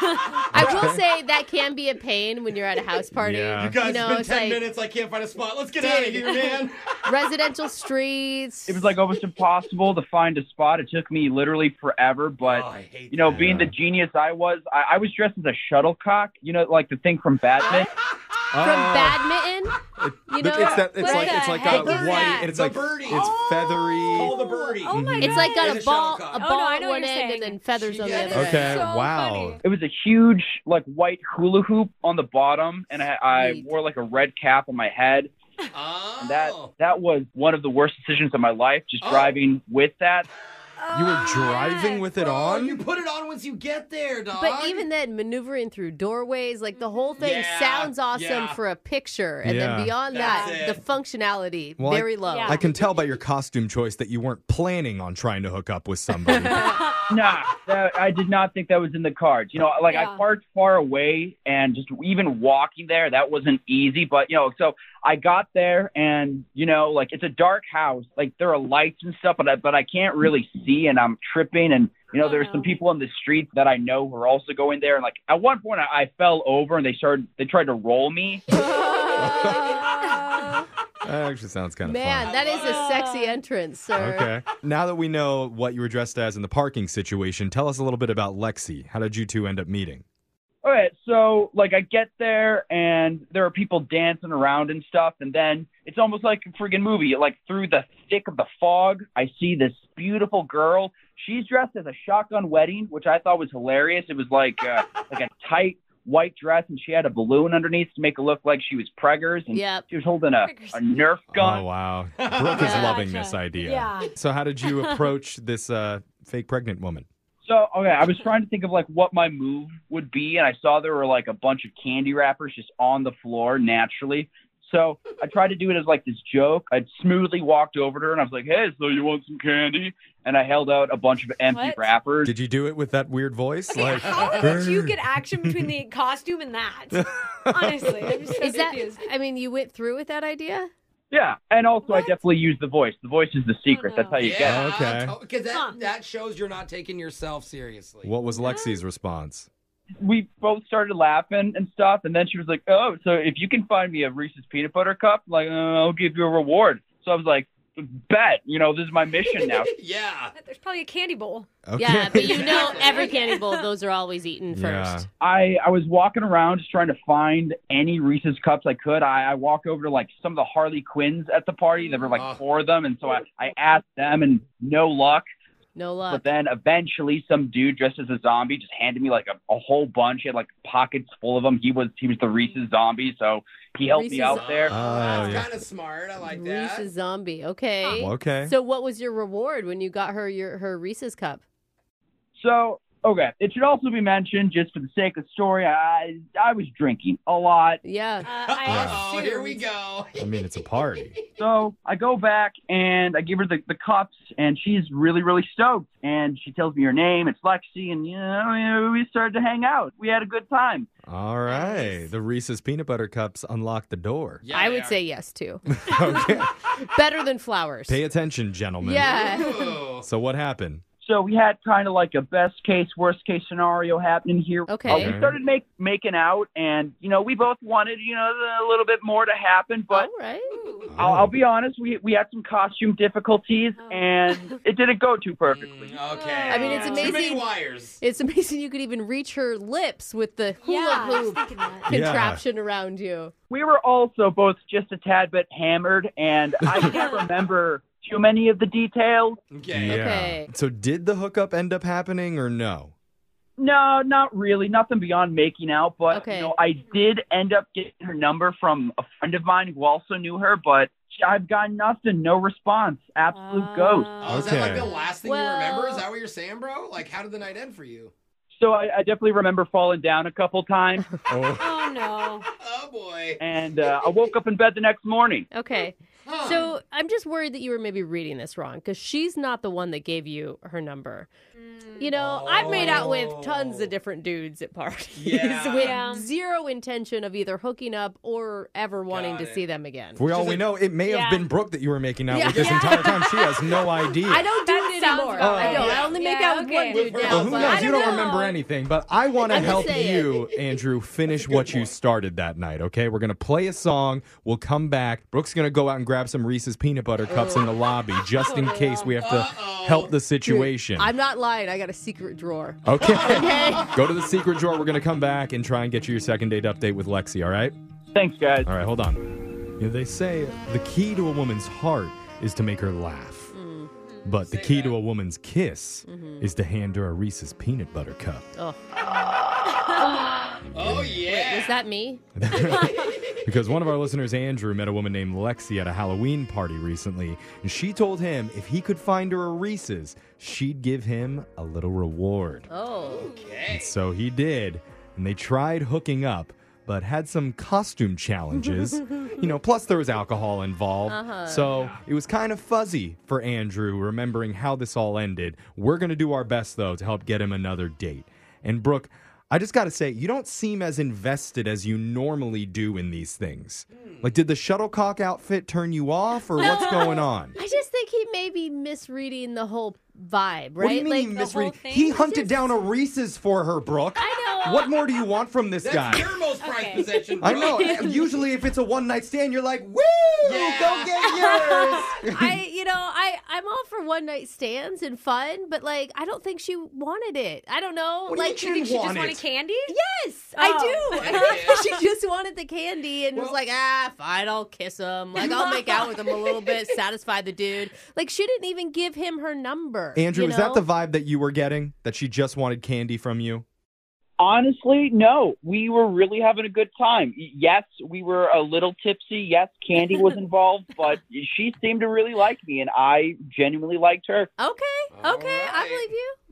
I will say that can be a pain when you're at a house party. Yeah. You guys, You know, it's it's been ten like- minutes. I can't find a spot. Let's get out of here, man. Residential streets. It was like almost impossible to find a spot. It took me literally forever, but Oh, I hate you know, that. being the genius I was, I, I was dressed as a shuttlecock. You know, like the thing from Batman. from badminton. You know, it's that. It's what like the it's like heck a is white. that? And it's The like birdie. it's feathery. Call the birdie. Oh my god. it's like got And a a ball, shuttlecock. a Oh, no, ball I at know what one you're end, saying. and then feathers on the That other is end. Okay, so wow. funny. It was a huge, like, white hula hoop on the bottom, and I, I Neat. wore like a red cap on my head. Oh. And that that was one of the worst decisions of my life, just Oh. driving with that. You were driving with it Oh, on? you put it on once you get there, dog. But even then, maneuvering through doorways, like the whole thing Yeah, sounds awesome yeah. for a picture. And Yeah. then beyond That's that, it. the functionality, Well, I- very low. Yeah. I can tell by your costume choice that you weren't planning on trying to hook up with somebody. Nah, that, I did not think that was in the cards. You know, like Yeah. I parked far away, and just even walking there, that wasn't easy. But you know, so I got there, and you know, like it's a dark house. Like there are lights and stuff, but I, but I can't really see, and I'm tripping. And you know, Oh, there's no. some people in the street that I know who are also going there. And like at one point, I, I fell over, and they started they tried to roll me. That actually sounds kind of Man, fun. that is a sexy entrance, sir. Okay. Now that we know what you were dressed as in the parking situation, tell us a little bit about Lexi. How did you two end up meeting? All right, so like I get there and there are people dancing around and stuff, and then it's almost like a friggin' movie. Like through the thick of the fog, I see this beautiful girl. She's dressed as a shotgun wedding, which I thought was hilarious. It was like uh, like a tight white dress, and she had a balloon underneath to make it look like she was preggers, and Yep. she was holding a, a Nerf gun. Oh, wow. Brooke is Yeah. loving Gotcha. this idea. Yeah. So how did you approach this uh, fake pregnant woman? So, okay, I was trying to think of like what my move would be, and I saw there were like a bunch of candy wrappers just on the floor naturally. So I tried to do it as like this joke. I smoothly walked over to her and I was like, "Hey, so you want some candy?" And I held out a bunch of empty What? wrappers. Did you do it with that weird voice? Okay, like, how did you get action between the costume and that? Honestly, I'm just so Is that? confused. I mean, you went through with that idea? Yeah, and also I definitely used the voice. The voice is the secret. That's how you get it. Yeah, Okay. Because that, that shows you're not taking yourself seriously. what was Lexi's response? We both started laughing and stuff, and then she was like, "Oh, so if you can find me a Reese's peanut butter cup, like uh, I'll give you a reward." So I was like, "Bet, you know, this is my mission now." Yeah. There's probably a candy bowl. Okay. Yeah, but you know, every candy bowl, those are always eaten Yeah. first. I, I was walking around just trying to find any Reese's cups I could. I, I walked over to like some of the Harley Quinns at the party. There were like Oh. four of them, and so I, I asked them, and no luck. No luck. But then eventually, some dude dressed as a zombie just handed me like a, a whole bunch. He had like pockets full of them. He was he was the Reese's zombie, so he helped me Reese's out there. Oh, That's yeah. kind of smart. I like that. Reese's zombie. Okay. Oh, okay. So what was your reward when you got her your her Reese's cup? So, okay, it should also be mentioned, just for the sake of the story, I I was drinking a lot. Yeah. Uh, I Oh, here we assumed. go. I mean, it's a party. So I go back and I give her the, the cups, and she's really, really stoked. And she tells me her name. It's Lexi, and you know, we started to hang out. We had a good time. All right. The Reese's peanut butter cups unlock the door. Yeah, I they would are. say yes too. Okay. Better than flowers. Pay attention, gentlemen. Yeah. Ooh. So what happened? So we had kind of like a best case, worst case scenario happening here. Okay. Uh, we started make, making out, and you know, we both wanted, you know, a little bit more to happen. But All right. I'll, I'll be honest, we we had some costume difficulties, and it didn't go too perfectly. Mm, okay. I mean, it's Too many amazing. wires. It's amazing you could even reach her lips with the hula Yeah, I was hoop thinking that. Yeah. contraption around you. We were also both just a tad bit hammered, and I can't remember too many of the details. Okay. Yeah. Okay. So did the hookup end up happening or no? No, not really. Nothing beyond making out. But Okay. you know, I did end up getting her number from a friend of mine who also knew her, but I've got nothing. No response. Absolute ghost. Oh, is that like Okay. the last thing Well- you remember? Is that what you're saying, bro? Like, how did the night end for you? So I, I definitely remember falling down a couple times, Oh. Oh no. Oh, boy. and uh, I woke up in bed the next morning. Okay. Huh. So I'm just worried that you were maybe reading this wrong because she's not the one that gave you her number. You know, I've made out with tons of different dudes at parties Yeah. with Yeah. zero intention of either hooking up or ever wanting Got to it. see them again. For all we know, it may have Yeah. been Brooke that you were making out Yeah. with this Yeah. entire time. She has no idea. I don't do That it sounds anymore. about I right. don't. I Yeah. only make Yeah, out with okay. one dude Well, now. Well, who but knows? I You don't don't know. remember anything, but I want to I'm just help saying. you, Andrew, finish good what you point. started that night, okay? We're going to play a song. We'll come back. Brooke's going to go out and grab some Reese's peanut butter cups in the lobby just in case we have to Uh-oh. help the situation. I'm not lying. I got a secret drawer. Okay. Go to the secret drawer. We're going to come back and try and get you your second date update with Lexi, all right? Thanks, guys. All right, hold on. You know, they say the key to a woman's heart is to make her laugh. But the key to a woman's kiss is to hand her a Reese's peanut butter cup. Oh, Oh, yeah. was that me? Because one of our listeners, Andrew, met a woman named Lexi at a Halloween party recently, and she told him if he could find her a Reese's, she'd give him a little reward. Oh. Okay. So he did, and they tried hooking up, but had some costume challenges. You know, plus there was alcohol involved. Uh-huh. So it was kind of fuzzy for Andrew remembering how this all ended. We're going to do our best, though, to help get him another date. And Brooke, I just got to say, you don't seem as invested as you normally do in these things. Like, did the shuttlecock outfit turn you off, or what's going on? I just think he may be misreading the whole vibe, right? What do you mean like he the misread- whole thing. He It's hunted just- down a Reese's for her, Brooke. I know. What more do you want from this That's guy? your most prized Okay. possession, I bro. know. Usually, if it's a one night stand, you're like, "Woo, Yeah. go get yours." I, you know, I, I'm all for one night stands and fun, but like, I don't think she wanted it. I don't know. What do you like, mean she didn't She want just wanted it? candy? yes, I Oh. do. I think she just wanted the candy and was like, ah, fine, I'll kiss him. Like, I'll make out with him a little bit, satisfy the dude. Like, she didn't even give him her number. Andrew, you is that know? the vibe that you were getting? That she just wanted candy from you? Honestly, no. We were really having a good time. Yes, we were a little tipsy. Yes, candy was involved, but she seemed to really like me, and I genuinely liked her. Okay, All okay, I right. believe you.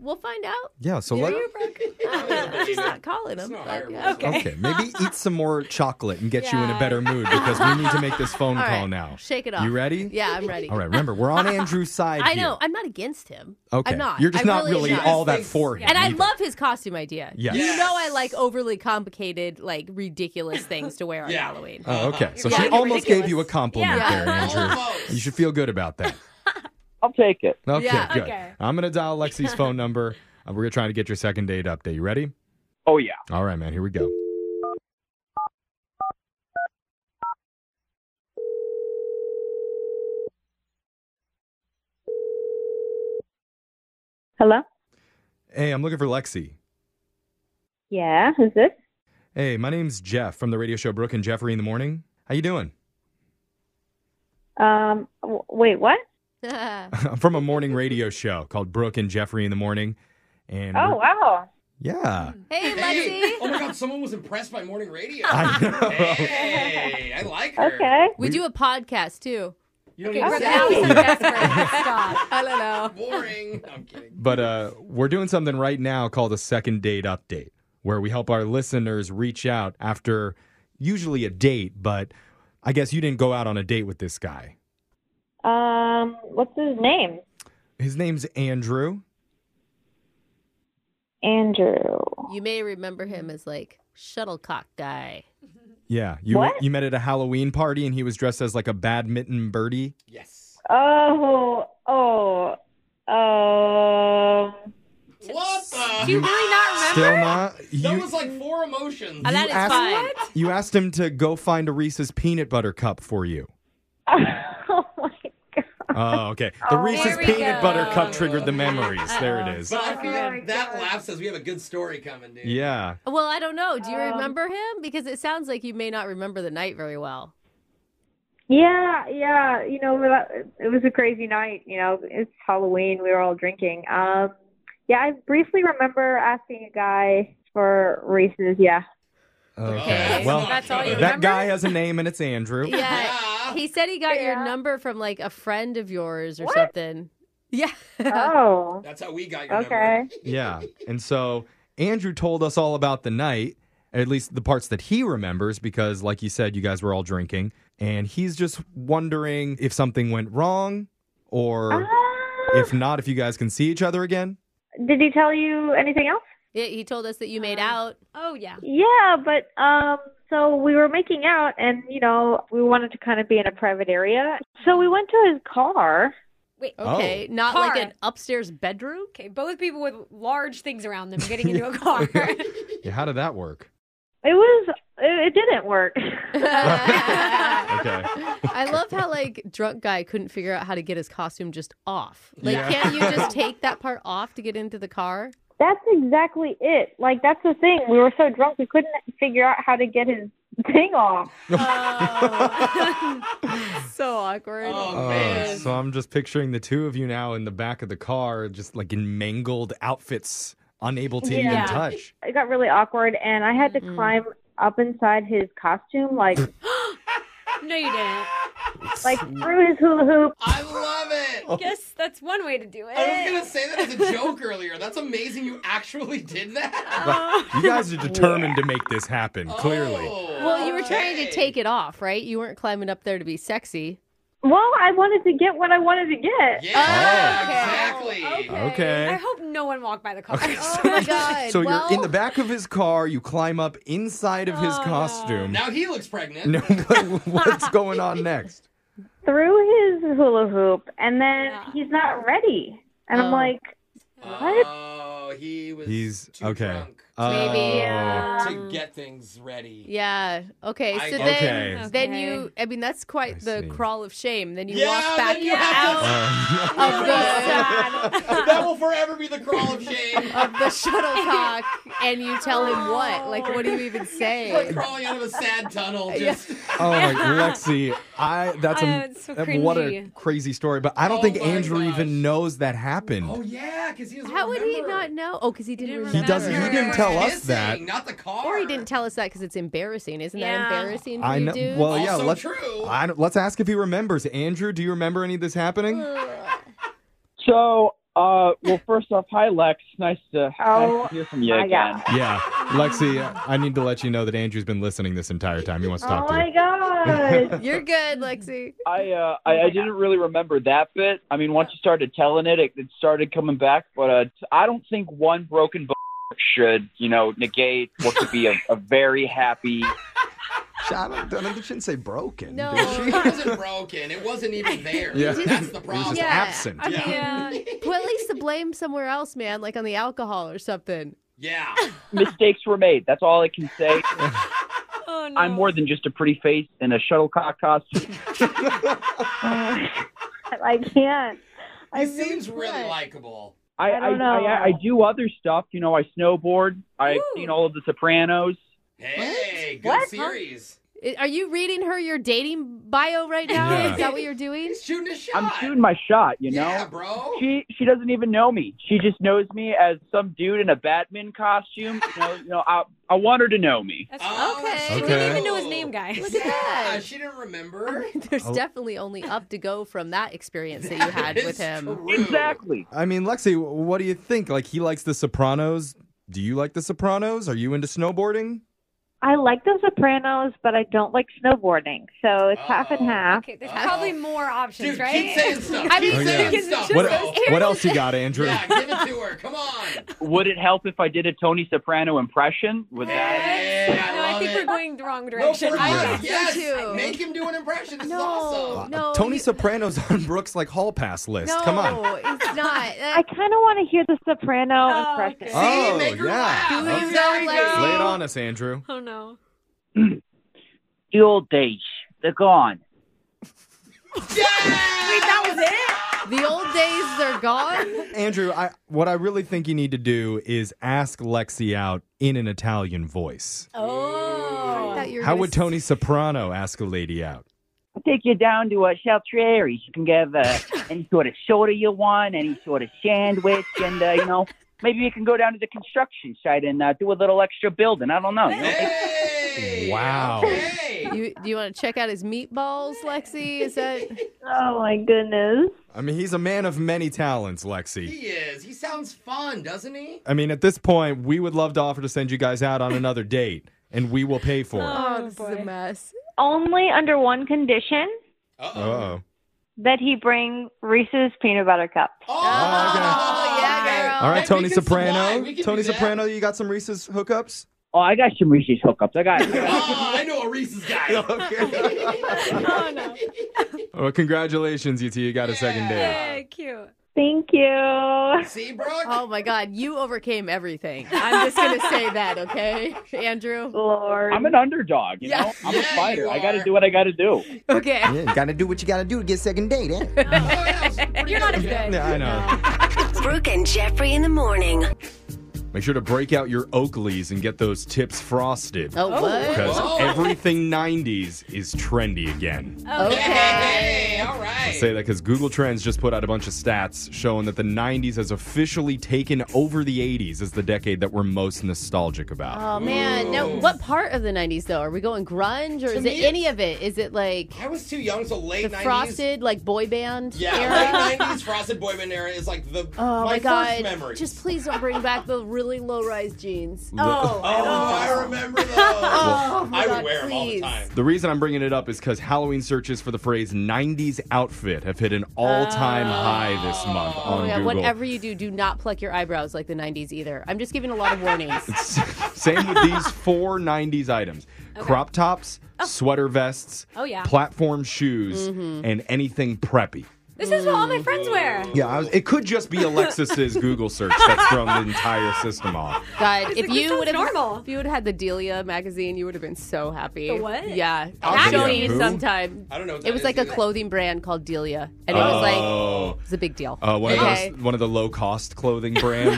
we'll find out. Yeah, so Yeah, let you're broken. She's not calling him. but yeah. Okay. Okay, maybe eat some more chocolate and get you in a better mood because we need to make this phone All call right, now. shake it off. You ready? Yeah, I'm ready. All right, remember, we're on Andrew's side I here. know. I'm not against him. Okay. I'm not. You're just I not really really am not. all that for him. And I either. love his costume idea. Yes. You Yes. know I like overly complicated, like ridiculous things to wear on Yeah. Halloween. Oh, okay. So Yeah, she you're almost ridiculous. gave you a compliment Yeah. there, Andrew. Almost. You should feel good about that. I'll take it. Okay, Yeah. good. Okay. I'm going to dial Lexi's phone number. Uh, we're trying to get your second date update. You ready? Oh, yeah. All right, man. Here we go. Hello? Hey, I'm looking for Lexi. Yeah, who's this? Hey, my name's Jeff from the radio show Brooke and Jeffrey in the Morning. How you doing? Um, w- wait, what? I'm from a morning radio show called Brooke and Jeffrey in the Morning. And Oh, we're- wow. yeah. Hey, Hey, Lexi. oh my God, someone was impressed by morning radio. I know. Hey, I like her. Okay. We do a podcast too. You don't Okay, need Brooke, to now say we're so desperate. Stop. I don't know. boring. I'm kidding. But uh, we're doing something right now called a second date update, where we help our listeners reach out after usually a date, but I guess you didn't go out on a date with this guy. Um, what's his name? His name's Andrew. Andrew. You may remember him as like shuttlecock guy. Yeah, you What? you met at a Halloween party and he was dressed as like a badminton birdie. Yes. Oh, oh, um, What the? Do you really not remember? Still not. That You, was like four emotions. Oh, that is asked- fine. you asked him to go find a Reese's peanut butter cup for you. oh my God. Oh, okay. The Oh, Reese's there we peanut go. butter cup triggered the memories. There it is. But I feel Oh my like that God. laugh says we have a good story coming, dude. Yeah. Well, I don't know. Do you Um, remember him? Because it sounds like you may not remember the night very well. Yeah, yeah. You know, it was a crazy night. You know, it's Halloween. We were all drinking. Um, yeah, I briefly remember asking a guy for Reese's. Yeah. Okay. Oh, Well, that's all you that remember? guy has a name and it's Andrew. Yeah. Yeah. He said he got your Yeah. number from like a friend of yours or What? something. Yeah. Oh. That's how we got your Okay. number. Yeah. And so Andrew told us all about the night, at least the parts that he remembers, because like you said, you guys were all drinking. And he's just wondering if something went wrong or Ah. if not, if you guys can see each other again. Did he tell you anything else? Yeah, he told us that you made Um, out. Oh, yeah. Yeah, but um so we were making out and you know, we wanted to kind of be in a private area. So we went to his car. Wait. Okay, Oh. not Car. like an upstairs bedroom. Okay, both people with large things around them getting into a car. Yeah, how did that work? It was it, it didn't work. Okay. I love how like drunk guy couldn't figure out how to get his costume just off. Like, Yeah. can't you just take that part off to get into the car? That's exactly it. Like that's the thing. We were so drunk we couldn't figure out how to get his thing off. So awkward. Oh, Oh, man. so I'm just picturing the two of you now in the back of the car, just like in mangled outfits, unable to even Yeah. touch. It got really awkward and I had to Mm-mm. climb up inside his costume like No, you didn't. like through his hula hoop. I love it. Guess that's one way to do it. I was going to say that as a joke earlier. That's amazing you actually did that. You guys are determined to make this happen, clearly. Oh, Well, you were trying to okay. take it off, right? You weren't climbing up there to be sexy. Well, I wanted to get what I wanted to get. Yeah, Oh. exactly. Okay. I hope no one walked by the car. Oh my god. So well, you're in the back of his car, you climb up inside of his Oh, no. costume. Now he looks pregnant. No, what- what's going on next? Through his hula hoop and then Yeah. he's not ready. And I'm Oh. like, what? Oh, he was He's too okay. drunk Maybe. Oh. Yeah. to get things ready. yeah. Okay. I So get then, it. then Okay. you. I mean, that's quite I the see. crawl of shame. Then you Yeah, walk back then you have out to- Um, of the that will forever be the crawl of shame. of the shuttlecock, and you tell him what? Like, what do you even Like say? crawling out of a sad tunnel. Just oh, my, Lexi, I that's I a know, it's so uh, what a cringy. crazy story. But I don't Oh think my Andrew gosh. even knows that happened. oh yeah, because he doesn't. How would he remember. not know? Oh, because he didn't didn't remember. He doesn't- he Remember didn't tell us kissing, that. Not the car. Or he didn't tell us that because it's embarrassing. Isn't Yeah. that embarrassing for I you know. dudes? Well, yeah. Also Let's true. I don't- let's ask if he remembers. Andrew, do you remember any of this happening? So Uh, well, first off, hi Lex. Nice to, Oh, nice to hear from you my again. God. Yeah, Lexi, I need to let you know that Andrew's been listening this entire time. He wants to talk Oh to my you. God. You're good, Lexi. I uh, I, I didn't really remember that bit. I mean, once you started telling it, it, it started coming back. But uh, I don't think one broken b- should, you know, negate what could be a, a very happy. I don't, I don't, she shouldn't say broken. No. did she? It wasn't broken. It wasn't even there. Yeah. That's the It was problem. just absent. I mean, Yeah. put at least the blame somewhere else, man, like on the alcohol or something. Yeah. Mistakes were made. That's all I can say. Oh, no. I'm more than just a pretty face in a shuttlecock costume. I can't. He I seems really really can't. likable. I, I I, don't know. I, I do other stuff. You know, I snowboard. I've Ooh. seen all of The Sopranos. Hey, good What? series. I- Are you reading her your dating bio right now? Yeah. Is that what you're doing? He's shooting a shot. I'm shooting my shot, you know? Yeah, bro. She she doesn't even know me. She just knows me as some dude in a Batman costume. You know, you know. I I want her to know me. That's Oh, Okay. that's We We Okay. didn't even know his name, guys. Look at Yeah, that. she didn't remember. There's Oh. definitely only up to go from that experience that you had That with is him. true. Exactly. I mean, Lexi, what do you think? Like, he likes The Sopranos. Do you like The Sopranos? Are you into snowboarding? I like The Sopranos, but I don't like snowboarding. So it's half and Oh. half. Okay, there's Oh. probably more options, Dude, right? keep saying stuff. I Keep mean, saying you stuff, can What, bro. what else you got, Andrew? Yeah, give it to her. Come on. Would it help if I did a Tony Soprano impression? Would that? Hey, I no, I love think it. we're going the wrong No, direction. for I real. think so, Yes. too. Make him do an impression. This No, is awesome. no. Tony you- Soprano's on Brooke's like hall pass list. No, Come on. it's not. I kind of want to hear the Soprano Oh, impression. okay. Oh, See, make her yeah. laugh. Do you Exactly. know, like- Lay it on us, Andrew. Oh, no. The old days, they're gone. Yeah! Wait, that was it? The old days are gone. Andrew, I, what I really think you need to do is ask Lexi out in an Italian voice. Oh. I thought you were How gonna would Tony Soprano ask a lady out? I'll take you down to a Sheltrieres. You can get uh, any sort of soda you want, any sort of sandwich, and, uh, you know, maybe you can go down to the construction site and uh, do a little extra building. I don't know. You know? Hey! Wow. Okay. You, do you want to check out his meatballs, Lexi? Is that? Oh my goodness. I mean, he's a man of many talents, Lexi. He is. He sounds fun, doesn't he? I mean, at this point, we would love to offer to send you guys out on another date, and we will pay for it. Oh, this is boy. a mess. Only under one condition, Uh-oh. Uh-oh. that he bring Reese's peanut butter cups. Oh, Oh, okay. Yeah, girl. All right, Hey, Tony we can supply. Soprano. We can Tony do that. Soprano, you got some Reese's hookups? Oh, I got some Reese's hookups. I got. I got Oh, I know a Reese's guy. Oh, no. Well, congratulations, you two. You got a second date. Yay, cute. Thank you. See, Brooke? Oh my God, you overcame everything. I'm just gonna say that, okay, Andrew? Lord. I'm an underdog, you Yeah. know? I'm Yeah, a fighter. you I got to are. do what I got to do. Okay. Yeah, you gotta do what you gotta do to get second date, eh? Oh, yeah, it's pretty You're not as good. good. Yeah, I know. Brooke and Jeffrey in the morning. Make sure to break out your Oakleys and get those tips frosted. Oh, what? Because Oh. everything nineties is trendy again. Okay. Hey, all right. I say that because Google Trends just put out a bunch of stats showing that the nineties has officially taken over the eighties as the decade that we're most nostalgic about. Oh man, now what part of the nineties though? Are we going grunge or To is me, it any of it? Is it like I was too young, so late the nineties. frosted like boy band Yeah, era? late nineties frosted boy band era is like the Oh my, my, God! first memory. Just please don't bring back the really low-rise jeans. oh, Oh, I remember those. Oh, my I would God, wear them all the please. time. The reason I'm bringing it up is because Halloween searches for the phrase nineties outfit have hit an all-time high this month Oh on my God! Google. Whatever you do, do not pluck your eyebrows like the nineties either. I'm just giving a lot of warnings. Same with these four nineties items. Crop tops, sweater vests, Oh, yeah. platform shoes, Mm-hmm. and anything preppy. This is what all my friends wear. Yeah, I was, it could just be Alexis's Google search that's thrown the entire system off. God, It's if like, you this would have sounds normal. if you would have had the Delia magazine, you would have been so happy. The what? Yeah, I'll I'll give show you you who? sometime. I don't know what It that was is like a either. clothing brand called Delia, and it was like Oh. it's a big deal. Uh, one, Okay. of those, one of the low-cost clothing brands.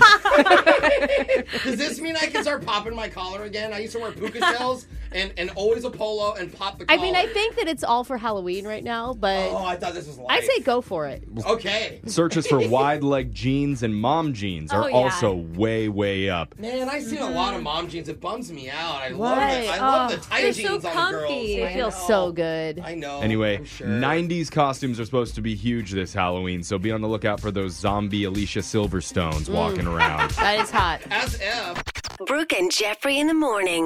Does this mean I can start popping my collar again? I used to wear puka shells and, and always a polo and pop the I collar. mean, I think that it's all for Halloween right now, but Oh, I thought this was life. I'd say go for for it. Okay. Searches for wide leg jeans and mom jeans are Oh, yeah. also way, way up. Man, I've seen a lot of mom jeans. It bums me out. I What? love it. I love Oh, the tight they're jeans so on the girls. comfy. I It feels know. so good. I know. Anyway, I'm sure. nineties costumes are supposed to be huge this Halloween, so be on the lookout for those zombie Alicia Silverstones Mm. walking around. That is hot. As if. Brooke and Jeffrey in the morning.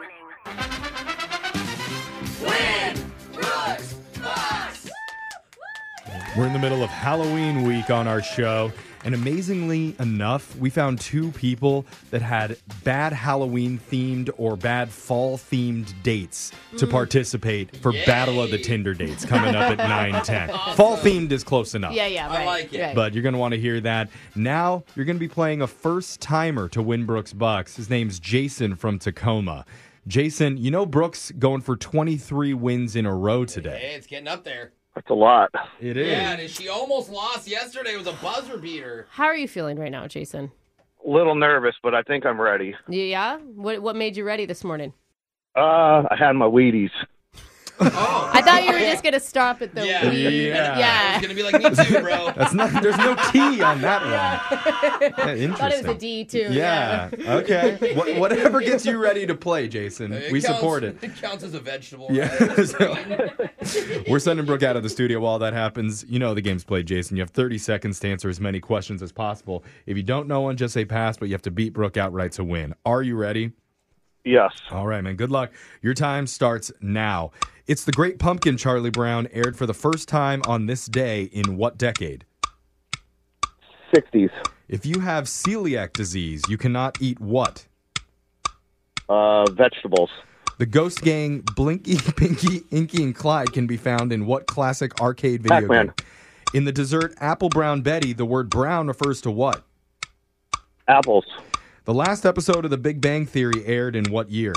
We're in the middle of Halloween week on our show, and amazingly enough, we found two people that had bad Halloween-themed or bad fall-themed dates to Mm. participate for Battle of the Tinder dates coming up at nine ten. Fall-themed is close enough. Yeah, yeah, right. I like it. Right. But you're going to want to hear that. Now, you're going to be playing a first-timer to win Brooks Bucks. His name's Jason from Tacoma. Jason, you know Brooks going for twenty-three wins in a row today. Hey, it's getting up there. That's a lot. It is. Yeah, and she almost lost yesterday. It was a buzzer beater. How are you feeling right now, Jason? A little nervous, but I think I'm ready. Yeah? What What made you ready this morning? Uh, I had my Wheaties. I thought you were just going to stop at the Yeah. weed. Yeah. Yeah. It's gonna be like me too, bro. That's not. There's no T on that one. Yeah, Thought it was interesting. a D, too. Yeah. Okay. Wha- whatever gets you ready to play, Jason. It We counts- support it. It counts as a vegetable. Yeah. Right? So, we're sending Brooke out of the studio while that happens. You know the game's played, Jason. You have thirty seconds to answer as many questions as possible. If you don't know one, just say pass, but you have to beat Brooke outright to win. Are you ready? Yes. All right, man. Good luck. Your time starts now. It's The Great Pumpkin, Charlie Brown, aired for the first time on this day in what decade? sixties. If you have celiac disease, you cannot eat what? Uh, vegetables. The Ghost Gang, Blinky, Pinky, Inky, and Clyde can be found in what classic arcade video Pac-Man. game? In the dessert Apple Brown Betty, the word brown refers to what? Apples. The last episode of The Big Bang Theory aired in what year?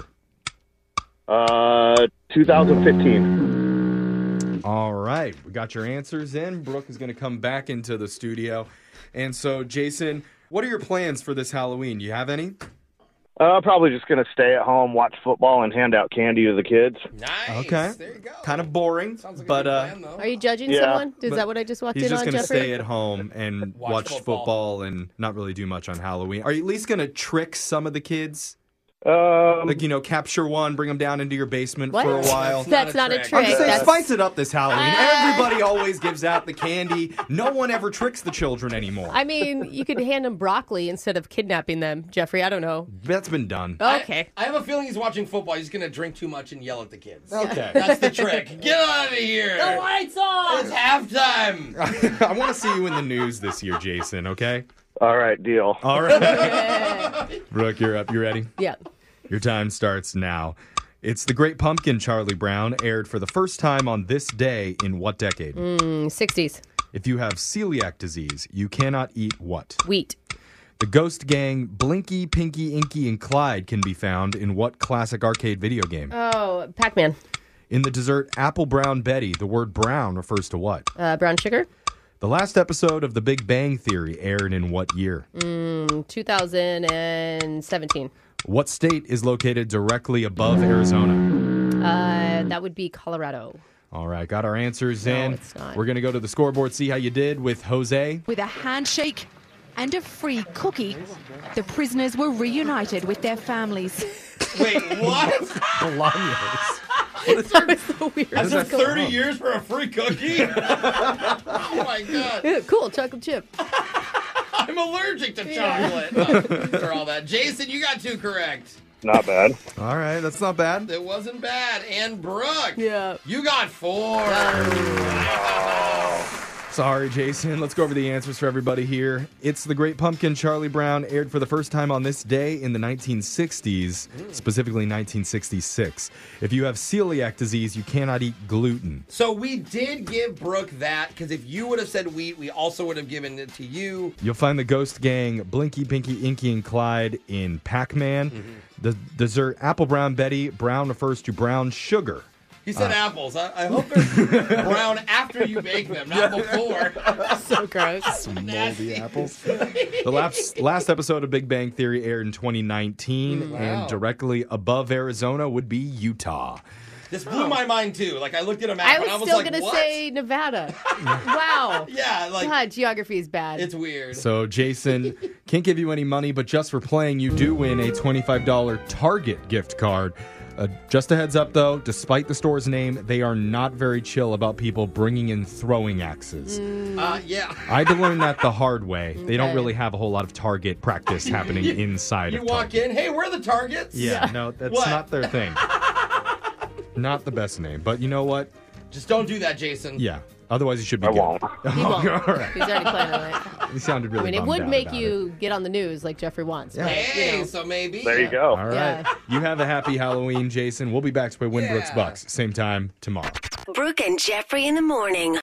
Uh, two thousand fifteen. All right. We got your answers in. Brooke is going to come back into the studio. And so, Jason, what are your plans for this Halloween? Do you have any? Uh, probably just gonna stay at home, watch football, and hand out candy to the kids. Nice. Okay. There you go. Kind of boring, Sounds like but a good uh, plan, though. Are you judging Yeah. someone? Is But that what I just walked he's in just on, going to Jeffrey? stay at home and Watch watch, football. football and not really do much on Halloween. Are you at least going to trick some of the kids? Um, Like, you know, capture one, bring them down into your basement What? for a while. That's not a trick. trick. I'm just saying, That's- spice it up this Halloween. Uh, Everybody always gives out the candy. No one ever tricks the children anymore. I mean, you could hand them broccoli instead of kidnapping them, Jeffrey. I don't know. That's been done. Okay. I, I have a feeling he's watching football. He's gonna drink too much and yell at the kids. Okay. That's the trick. Get out of here. The lights off! It's halftime. I want to see you in the news this year, Jason, okay? all right, deal. All right. Brooke, you're up. You ready? Yeah. Your time starts now. It's The Great Pumpkin, Charlie Brown, aired for the first time on this day in what decade? Mm, sixties. If you have celiac disease, you cannot eat what? Wheat. The Ghost Gang, Blinky, Pinky, Inky, and Clyde can be found in what classic arcade video game? Oh, Pac-Man. In the dessert Apple Brown Betty, the word brown refers to what? Uh, brown sugar. The last episode of The Big Bang Theory aired in what year? Mm, two thousand seventeen. What state is located directly above Arizona? Uh, that would be Colorado. All right, got our answers No, in. it's not. We're going to go to the scoreboard, see how you did with Jose. With a handshake and a free cookie, the prisoners were reunited with their families. Wait, what? Bolaños. That was so weird. How does That's that thirty go? years for a free cookie? Oh my god. Ew, cool, chocolate chip. I'm allergic to chocolate. Oh, for all that. Jason, you got two correct. Not bad. All right, that's not bad. It wasn't bad. And Brooke, Yeah. you got four. Sorry, Jason. Let's go over the answers for everybody here. It's The Great Pumpkin, Charlie Brown, aired for the first time on this day in the nineteen sixties, specifically nineteen sixty-six. If you have celiac disease, you cannot eat gluten. So we did give Brooke that, because if you would have said wheat, we also would have given it to you. You'll find the Ghost Gang, Blinky, Pinky, Inky, and Clyde in Pac-Man. The dessert Apple Brown Betty, brown refers to brown sugar. He said Uh, apples. I, I hope they're brown after you bake them, not before. So gross. Moldy apples. The last, last episode of Big Bang Theory aired in twenty nineteen, Wow. and directly above Arizona would be Utah. This blew my mind too. Like I looked at a map I and was I was still like, gonna what? say Nevada. Wow. Yeah, like God, geography is bad. it's weird. So, Jason, can't give you any money, but just for playing, you do win a twenty-five dollars Target gift card. Uh, just a heads up, though, despite the store's name, they are not very chill about people bringing in throwing axes. Uh, yeah. I had to learn that the hard way. They don't Okay. really have a whole lot of Target practice happening inside You of walk Target. in, hey, we're the targets. Yeah, no, that's What? not their thing. Not the best name, but you know what? Just don't do that, Jason. Yeah. Otherwise, you should be I good. won't. He won't. All right. He's already planning on it. You sounded really I mean, it bummed would out make about you get on the news like Jeffrey wants. Yeah. But, Hey, you know. so maybe. There you go. All right. Yeah. You have a happy Halloween, Jason. We'll be back to play Winbrook's Yeah. Bucks. Same time tomorrow. Brooke and Jeffrey in the morning.